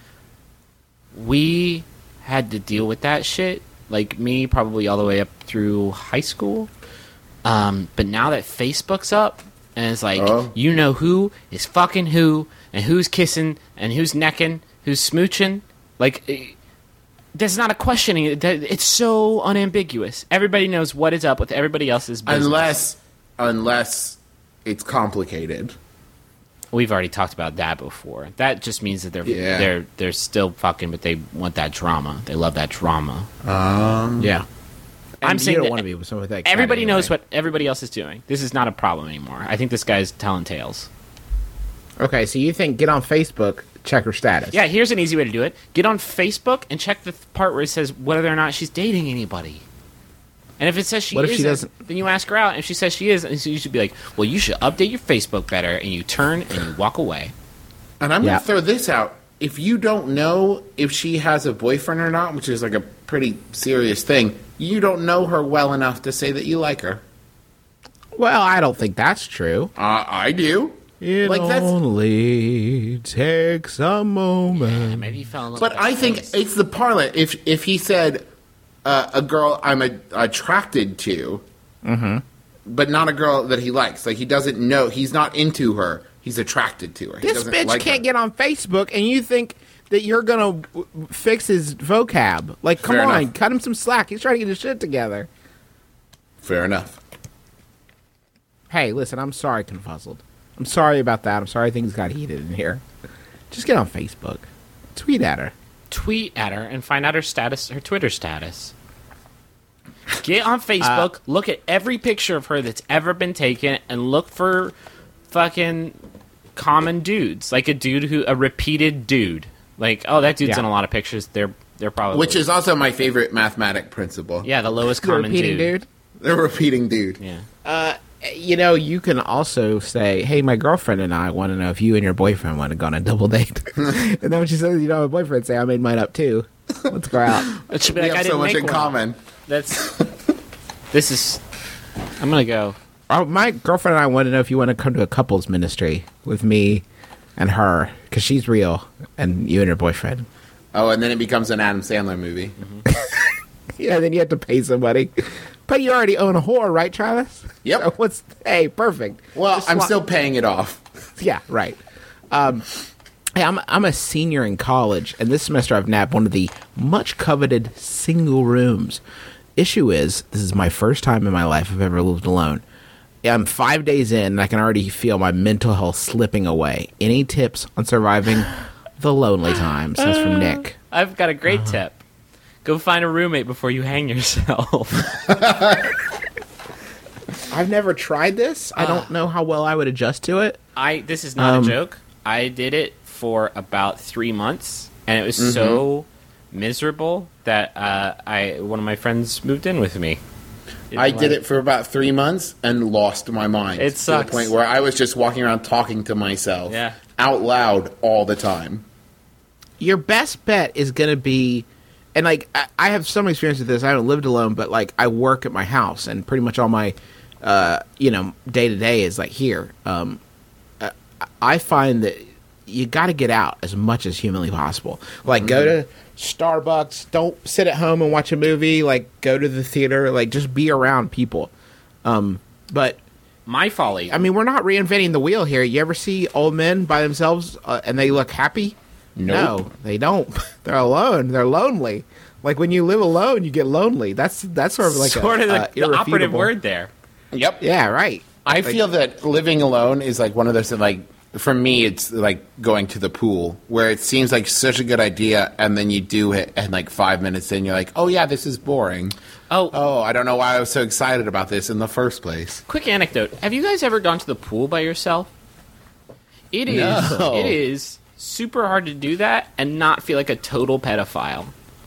we had to deal with that shit, like me, probably all the way up through high school. Um, but now that Facebook's up, and it's like, Oh. you know who is fucking who, and who's kissing, and who's necking, who's smooching, like, eh, there's not a questioning. It's so unambiguous. Everybody knows what is up with everybody else's business. Unless, unless it's complicated. We've already talked about that before. That just means that they're Yeah. they're they're still fucking, but they want that drama. They love that drama. Um, Yeah. I'm And saying you don't that want to be with someone with that. cat everybody anyway. knows what everybody else is doing. This is not a problem anymore. I think this guy's telling tales. Okay, so you think get on Facebook, check her status. Yeah, here's an easy way to do it. Get on Facebook and check the th- part where it says whether or not she's dating anybody. And if it says she What if she isn't, doesn't? then you ask her out. And if she says she is, and so you should be like, well, you should update your Facebook better, and you turn and you walk away. And I'm Yeah. going to throw this out. If you don't know if she has a boyfriend or not, which is like a pretty serious thing, you don't know her well enough to say that you like her. Well, I don't think that's true. Uh, I do. It Like, that's- only takes a moment. Maybe you fell in love But with I that think face. it's the parlor. If if he said uh, a girl I'm a, attracted to, but not a girl that he likes, like he doesn't know, he's not into her. He's attracted to her. He This doesn't bitch like can't her. get on Facebook, and you think that you're gonna w- w- fix his vocab? Like, come Fair on, enough. cut him some slack. He's trying to get his shit together. Fair enough. Hey, listen, I'm sorry, Confuzzled. I'm sorry about that. I'm sorry things got heated in here. Just get on Facebook. Tweet at her. tweet at her and find out her status, her Twitter status. Get on Uh, Facebook, look at every picture of her that's ever been taken, and look for fucking common dudes, like a dude who a repeated dude. Like, oh, that dude's Yeah. in a lot of pictures. They're they're probably Which is also my favorite mathematic principle. yeah, the lowest The common repeating dude. The repeating dude. Yeah, You know, you can also say, "Hey, my girlfriend and I want to know if you and your boyfriend want to go on a double date." And then when she says, "You know, my boyfriend," say, "I made mine up too. Let's go out." it should be We like I have so didn't much make in one. common. That's this is. I'm gonna go. Oh, my girlfriend and I want to know if you want to come to a couples ministry with me and her, because she's real, and you and her boyfriend. Oh, and then it becomes an Adam Sandler movie. Yeah, then you have to pay somebody. But you already own a whore, right, Travis? Yep. So what's hey, perfect. Well, Just I'm swap- still paying it off. Yeah, right. Um, hey, I'm I'm a senior in college, and this semester I've nabbed one of the much coveted single rooms. Issue is, this is my first time in my life I've ever lived alone. I'm five days in, and I can already feel my mental health slipping away. Any tips on surviving the lonely times? That's from Nick. I've got a great Uh-huh. tip. Go find a roommate before you hang yourself. I've never tried this. I don't know how well I would adjust to it. I this is not Um, a joke. I did it for about three months, and it was Mm-hmm. so miserable that uh, I one of my friends moved in with me. I did it for about three months and lost my mind. It to sucks. the point where I was just walking around talking to myself Yeah. out loud all the time. Your best bet is going to be, and like I, I have some experience with this. I haven't lived alone, but like I work at my house, and pretty much all my uh, you know, day to day is like here. Um, uh, I find that you got to get out as much as humanly possible. Like, go to Starbucks. Don't sit at home and watch a movie. Like, go to the theater. Like, just be around people. Um, but My folly. I mean, we're not reinventing the wheel here. You ever see old men by themselves uh, and they look happy? Nope. No, they don't. They're alone. They're lonely. Like, when you live alone, you get lonely. That's that's sort of like sort a, of the, uh, the operative irrefutable- word there. Yep. Yeah, right. I feel that living alone is like one of those that, like, for me, it's like going to the pool, where it seems like such a good idea, and then you do it, and like five minutes in, you're like, oh yeah, this is boring. Oh, Oh, I don't know why I was so excited about this in the first place. quick anecdote. Have you guys ever gone to the pool by yourself? It is. No. It is super hard to do that and not feel like a total pedophile.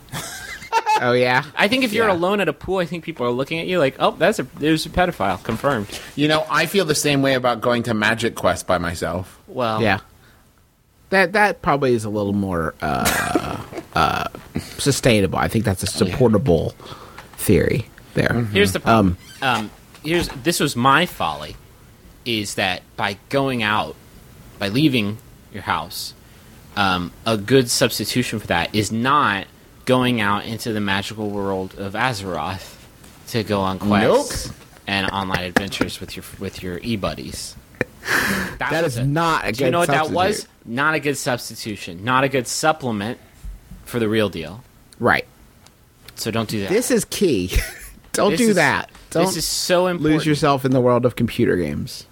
Oh, yeah? I think if you're Yeah. alone at a pool, I think people are looking at you like, oh, that's a there's a pedophile confirmed. You know, I feel the same way about going to Magic Quest by myself. Well, Yeah. That that probably is a little more uh, uh, sustainable. I think that's a supportable theory there. Here's the problem. Um, here's this was my folly, is that by going out, by leaving your house, um, a good substitution for that is not going out into the magical world of Azeroth to go on quests and online adventures with your with your e buddies. That, That was is it. not a Do good you know what that substitute. was? Not a good substitution. Not a good supplement for the real deal. Right. So don't do that. This is key. Don't This do is- that. Don't This is so important. lose yourself in the world of computer games.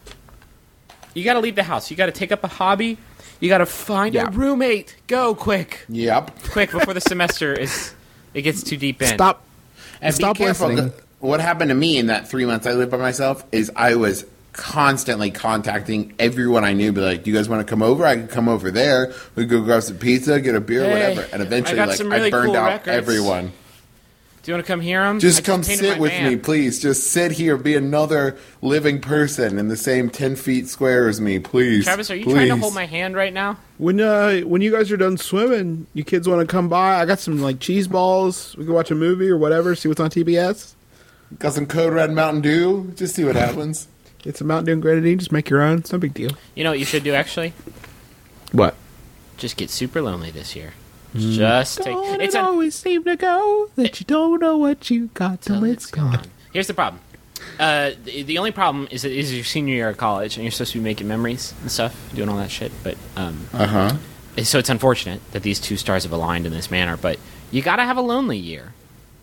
You got to leave the house. You got to take up a hobby. You got to find Yeah. a roommate. Go quick, Yep. quick before the semester is it gets too deep in. Stop. And Stop be careful. listening. The- What happened to me in that three months I lived by myself is I was constantly contacting everyone I knew. Be like, "Do you guys want to come over? I can come over there. We could go grab some pizza, get a beer, Hey, whatever." And eventually, I got like, some I really burned cool out records. everyone. Do you want to come hear them? Just come sit with me, please. Just sit here, be another living person in the same ten feet square as me, please. Travis, are you please. trying to hold my hand right now? When uh when you guys are done swimming, you kids want to come by? I got some like cheese balls. We can watch a movie or whatever. See what's on T B S. Got some Code Red Mountain Dew? Just see what happens. Get some Mountain Dew and grenadine. Just make your own. It's no big deal. You know what you should do actually? What? Just get super lonely this year. Just take. Don't It's it an, always seem to go that you don't know what you got till it's gone. Here's the problem. Uh, the, the only problem is that is your senior year of college, and you're supposed to be making memories and stuff, doing all that shit. But um, Uh huh. so it's unfortunate that these two stars have aligned in this manner. But you gotta have a lonely year.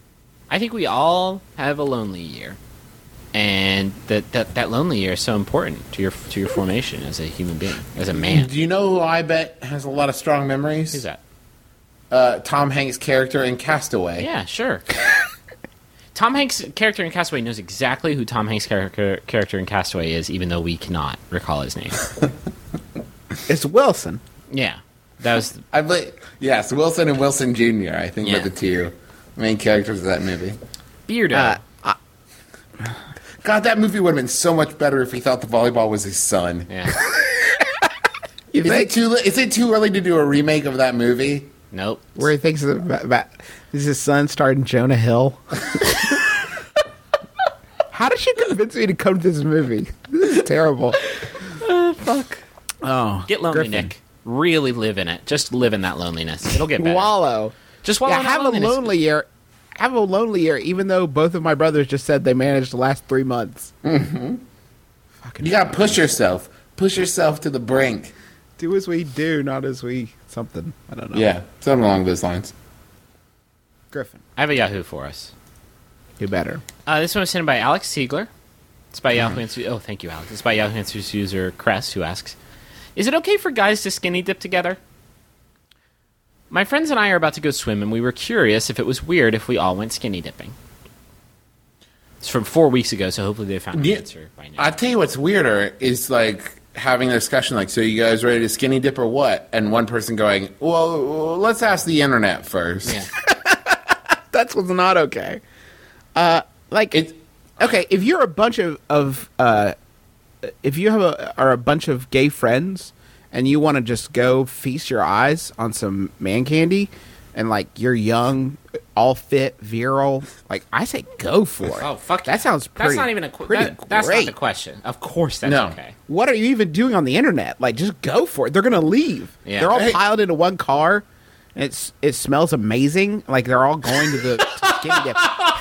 I think we all have a lonely year, and that that, that lonely year is so important to your to your formation as a human being, as a man. Do you know who I bet has a lot of strong memories? Who's that? Uh, Tom Hanks' character in Castaway. Yeah, sure. Tom Hanks' character in Castaway knows exactly who Tom Hanks' character character in Castaway is, even though we cannot recall his name. It's Wilson. Yeah, that was I believe, yes, Wilson and Wilson Junior I think Yeah. were the two main characters of that movie. Beardo. Uh, God, that movie would have been so much better if he thought the volleyball was his son. yeah. You Is it think too? Is it too early to do a remake of that movie? Nope. where he thinks about, about is his son starring Jonah Hill? How did you convince me to come to this movie? This is terrible. Fuck. Oh, Get lonely, Griffin. Nick. Really live in it. Just live in that loneliness. It'll get better. Wallow. Just wallow Yeah, in that have a loneliness. lonely year. Have a lonely year, even though both of my brothers just said they managed the last three months. You gotta push yourself. Push yourself to the brink. Do as we do, not as we something. I don't know. Yeah, something along those lines. Griffin. I have a Yahoo for us. Do better. Uh, this one was sent by Alex Siegler. It's by Yahoo Answers. Oh, thank you, Alex. It's by Yahoo Answers user Cress, who asks, "Is it okay for guys to skinny dip together? My friends and I are about to go swim, and we were curious if it was weird if we all went skinny dipping." It's from four weeks ago, so hopefully they found an Yeah. answer by now. I tell you what's weirder is like having a discussion like, "So you guys ready to skinny dip or what?" And one person going, "Well, let's ask the internet first." Yeah. That's what's not okay. Uh, like, It, okay, if you're a bunch of, of uh, if you have a, are a bunch of gay friends and you want to just go feast your eyes on some man candy and like you're young all fit, virile. Like I say, go for it. Oh fuck! that yeah. sounds pretty. That's not even a qu- pretty that, That's great. not the question. Of course, that's No. okay. What are you even doing on the internet? Like, just go for it. They're gonna leave. Yeah. They're all Hey. piled into one car. And it's it smells amazing. Like they're all going to the to skinny dip.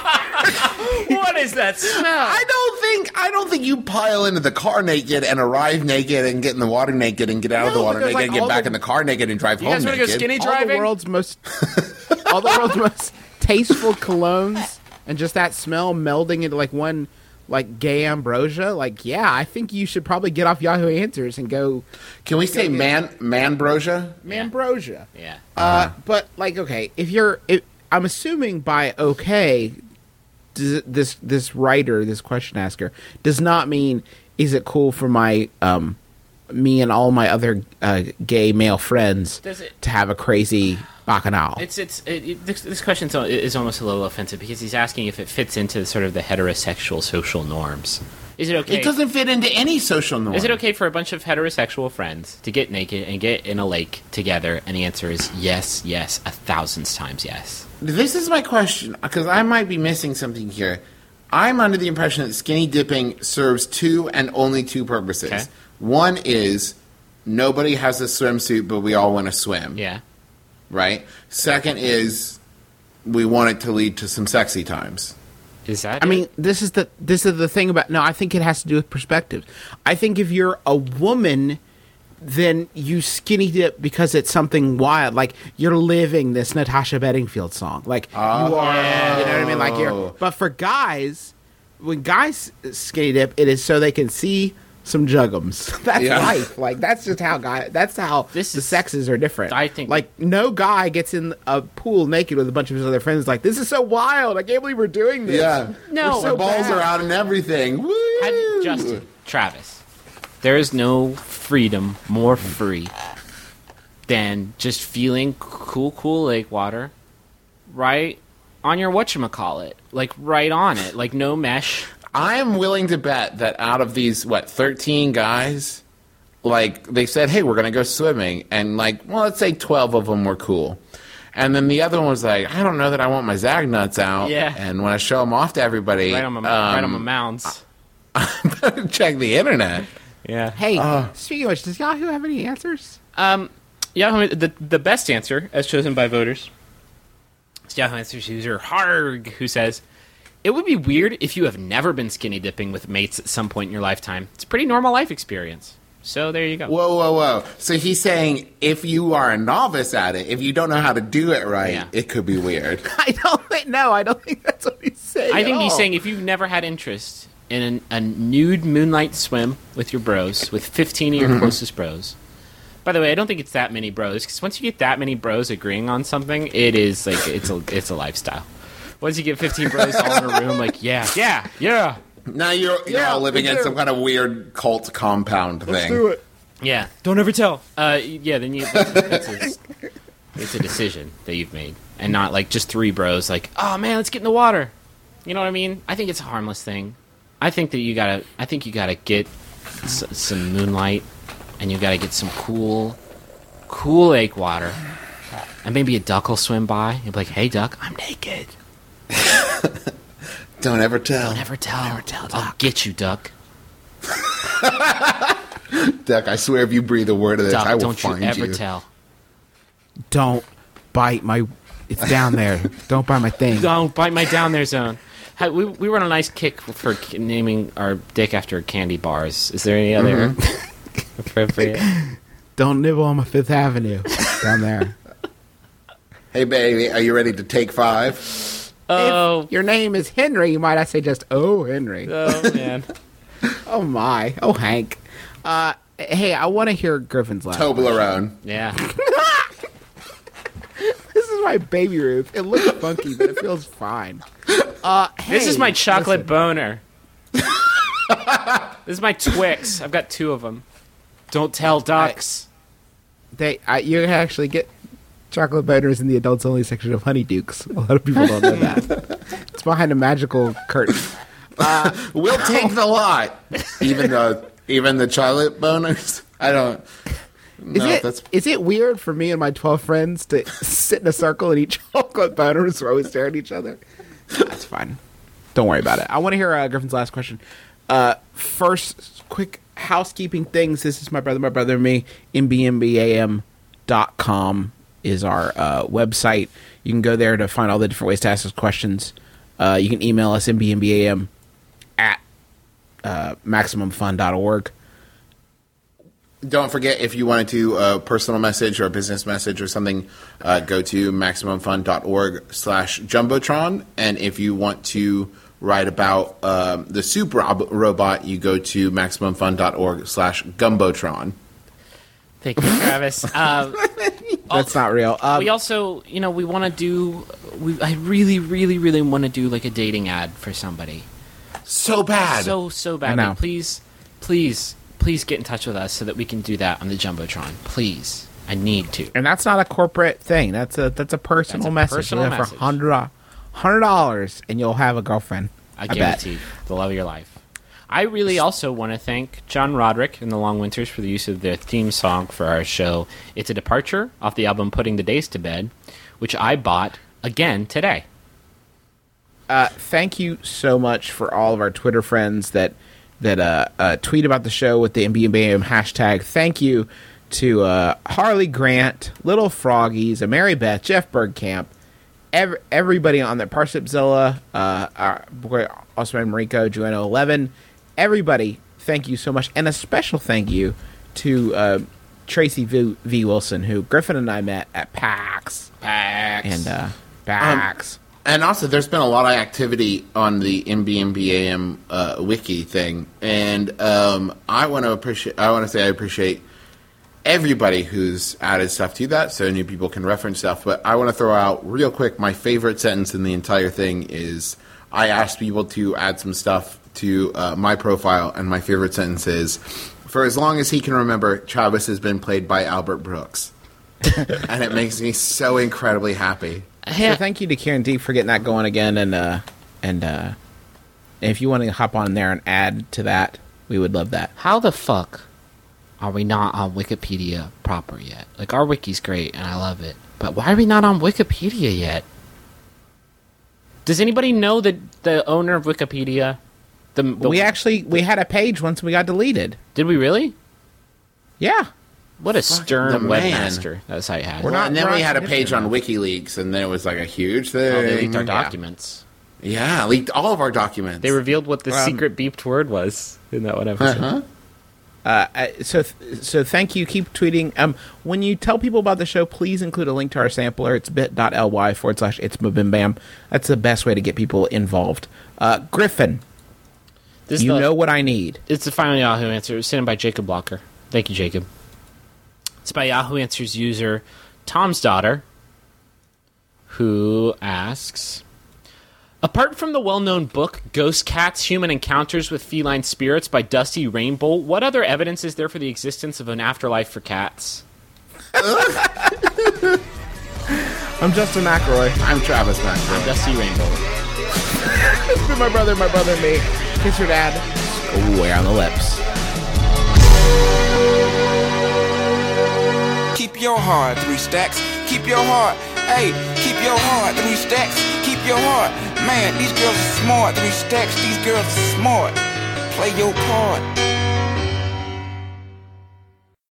What is that smell? I don't think I don't think you pile into the car naked and arrive naked and get in the water naked and get out of the No, water because, naked like, and get all back the- in the car naked and drive You home guys want to naked. go skinny All driving? the world's most all the world's most tasteful colognes and just that smell melding into like one like gay ambrosia. Like, yeah, I think you should probably get off Yahoo Answers and go Can we say man manbrosia? Mambrosia. Yeah. Uh, but like, okay, if you're, if, I'm assuming by okay, does, this this writer, this question asker, does not mean is it cool for my um, me and all my other uh, gay male friends Does it- to have a crazy bacchanal? It's it's it, it, this, this question is almost a little offensive because he's asking if it fits into sort of the heterosexual social norms. Is it okay? It doesn't fit into any social norm. Is it okay for a bunch of heterosexual friends to get naked and get in a lake together? And the answer is yes, yes, a thousand times yes. This is my question, because I might be missing something here. I'm under the impression that skinny dipping serves two and only two purposes. Okay. One is nobody has a swimsuit, but we all want to swim. Yeah. Right? Second is we want it to lead to some sexy times. Is that? I it? mean, this is the this is the thing about no. I think it has to do with perspective. I think if you're a woman, then you skinny dip because it's something wild. Like you're living this Natasha Bedingfield song. Like you are, you know what I mean? Like you're. But for guys, when guys skinny dip, it is so they can see some juggums. That's Yeah. life. Like that's just how guy. That's how This the is- sexes are different. I think- like no guy gets in a pool naked with a bunch of his other friends. Like this is so wild. I can't believe we're doing this. Yeah. No. the so balls bad. are out and everything. Woo! Have you- Justin, Travis, there is no freedom more free than just feeling cool, cool lake water right on your whatchamacallit. Like, right on it. Like, no mesh. I am willing to bet that out of these, what, thirteen guys, like, they said, hey, we're going to go swimming. And, like, well, let's say twelve of them were cool. And then the other one was like, I don't know that I want my Zag nuts out. Yeah. And when I show them off to everybody, Right on my, um, right on my mounds. better check the internet. Yeah. Hey, speaking of which, does Yahoo have any answers? Um, Yahoo, the, the best answer, as chosen by voters, is Yahoo Answers user Harg, who says, it would be weird if you have never been skinny dipping with mates at some point in your lifetime. It's a pretty normal life experience. So there you go. Whoa, whoa, whoa. So he's saying if you are a novice at it, if you don't know how to do it right, Yeah. it could be weird. I don't think. No, I don't think that's what he's saying. I think at he's all. saying if you've never had interest in an, a nude moonlight swim with your bros, with fifteen of your closest bros. By the way, I don't think it's that many bros, because once you get that many bros agreeing on something, it is like it's a it's a lifestyle. Once you get fifteen bros all in a room, like yeah, yeah, yeah, Now you're, you're Yeah, all living me in too. some kind of weird cult compound thing. do it. yeah. Don't ever tell. Uh, yeah, then you that's, that's a, it's a decision that you've made, and not like just three bros. Like, oh man, let's get in the water. You know what I mean? I think it's a harmless thing. I think that you gotta. I think you gotta get s- some moonlight, and you gotta get some cool, cool lake water, and maybe a duck will swim by. You'll be like, "Hey, duck, I'm naked. Don't ever tell. Never tell. Never tell. I'll get you, duck. Duck, I swear if you breathe a word of this, Duck, I will don't you find ever you. tell. Don't bite my. It's down there. Don't bite my thing. Don't bite my down there zone." Hi, we we were on a nice kick for k- naming our dick after candy bars. Is there any other appropriate? Don't nibble on my Fifth Avenue. Down there. Hey, baby, are you ready to take five? Oh, If your name is Henry, you might I say just oh Henry. oh man. Oh my. Oh Hank. Uh, hey, I want to hear Griffin's laugh. Toblerone. Yeah. This is my baby Ruth. It looks funky, but it feels fine. Uh, This hey, is my chocolate listen. boner. This is my Twix. I've got two of them. Don't tell ducks. They, I, you can actually get chocolate boners in the adults only section of Honeydukes. A lot of people don't know that. It's behind a magical curtain. We'll take the lot. Even the even the chocolate boners. I don't. Is No, it that's is it weird for me and my twelve friends to sit in a circle and eat chocolate boners while we stare at each other? That's fine. Don't worry about it. I want to hear uh, Griffin's last question. Uh, first, quick housekeeping things. This is my brother, my brother, and me. M B M B A M dot com is our uh, website. You can go there to find all the different ways to ask us questions. Uh, you can email us M B M B A M at uh, maximum fun dot org. Don't forget, if you wanted to uh, personal message or a business message or something, uh, go to maximum fun dot org slash jumbotron. And if you want to write about um, the soup rob- robot, you go to maximum fun dot org slash gumbotron. Thank you, Travis. Uh, That's not real. Um, we also, you know, we want to do. We I really, really, really want to do like a dating ad for somebody. So bad. So so I bad. know. Like, please, please, please get in touch with us so that we can do that on the Jumbotron. Please, I need to. And that's not a corporate thing. That's a that's a personal That's a message. personal You know, message. For hundred hundred dollars, and you'll have a girlfriend. I I bet. guarantee the love of your life. I really also want to thank John Roderick and the Long Winters for the use of their theme song for our show. It's a departure off the album Putting the Days to Bed, which I bought again today. Uh, thank you so much for all of our Twitter friends that that uh, uh, tweet about the show with the M B M B A M hashtag. Thank you to uh, Harley Grant, Little Froggies, Mary Beth, Jeff Bergkamp, ev- everybody on there, Parsnipzilla, uh, our boy Osman Mariko, Joanna eleven, everybody. Thank you so much, and a special thank you to uh, Tracy v-, v. Wilson, who Griffin and I met at PAX, Pax. and uh, PAX. And also, there's been a lot of activity on the M B M B A M uh, wiki thing, and um, I want to appreciate. I want to say I appreciate everybody who's added stuff to that, so new people can reference stuff. But I want to throw out real quick. My favorite sentence in the entire thing is I asked people to add some stuff to uh, my profile, and my favorite sentence is, "For as long as he can remember, Travis has been played by Albert Brooks," and it makes me so incredibly happy. So thank you to Kieran D for getting that going again, and uh, and uh, if you want to hop on there and add to that, we would love that. How the fuck are we not on Wikipedia proper yet? Like, our wiki's great, and I love it. But why are we not on Wikipedia yet? Does anybody know the, the owner of Wikipedia? The, the We actually we had a page once we got deleted. Did we really? Yeah, What a the stern man. webmaster that site had. We're Well, not- and then we're we not had a page on significant WikiLeaks, and then it was like a huge thing. Oh, they leaked our Yeah. documents. Yeah, leaked all of our documents. They revealed what the Um, secret beeped word was in that one episode. Uh-huh. Uh, I- so th- so thank you. Keep tweeting. Um, when you tell people about the show, please include a link to our sampler. It's bit.ly forward slash it's bim bam. That's the best way to get people involved. Uh, Griffin, This you the- know what I need. It's the final Yahoo answer. It was sent in by Jacob Blocker. Thank you, Jacob. It's by Yahoo Answers user Tom's Daughter, who asks, apart from the well-known book Ghost Cats, Human Encounters with Feline Spirits by Dusty Rainbow, what other evidence is there for the existence of an afterlife for cats? I'm Justin McElroy. I'm Travis McElroy. Dusty Rainbow. It's been my brother, my brother, and me. Kiss your dad. Square on the lips. Keep your heart, three stacks. Keep your heart. Hey, keep your heart, three stacks. Keep your heart. Man, these girls are smart, three stacks. These girls are smart. Play your part.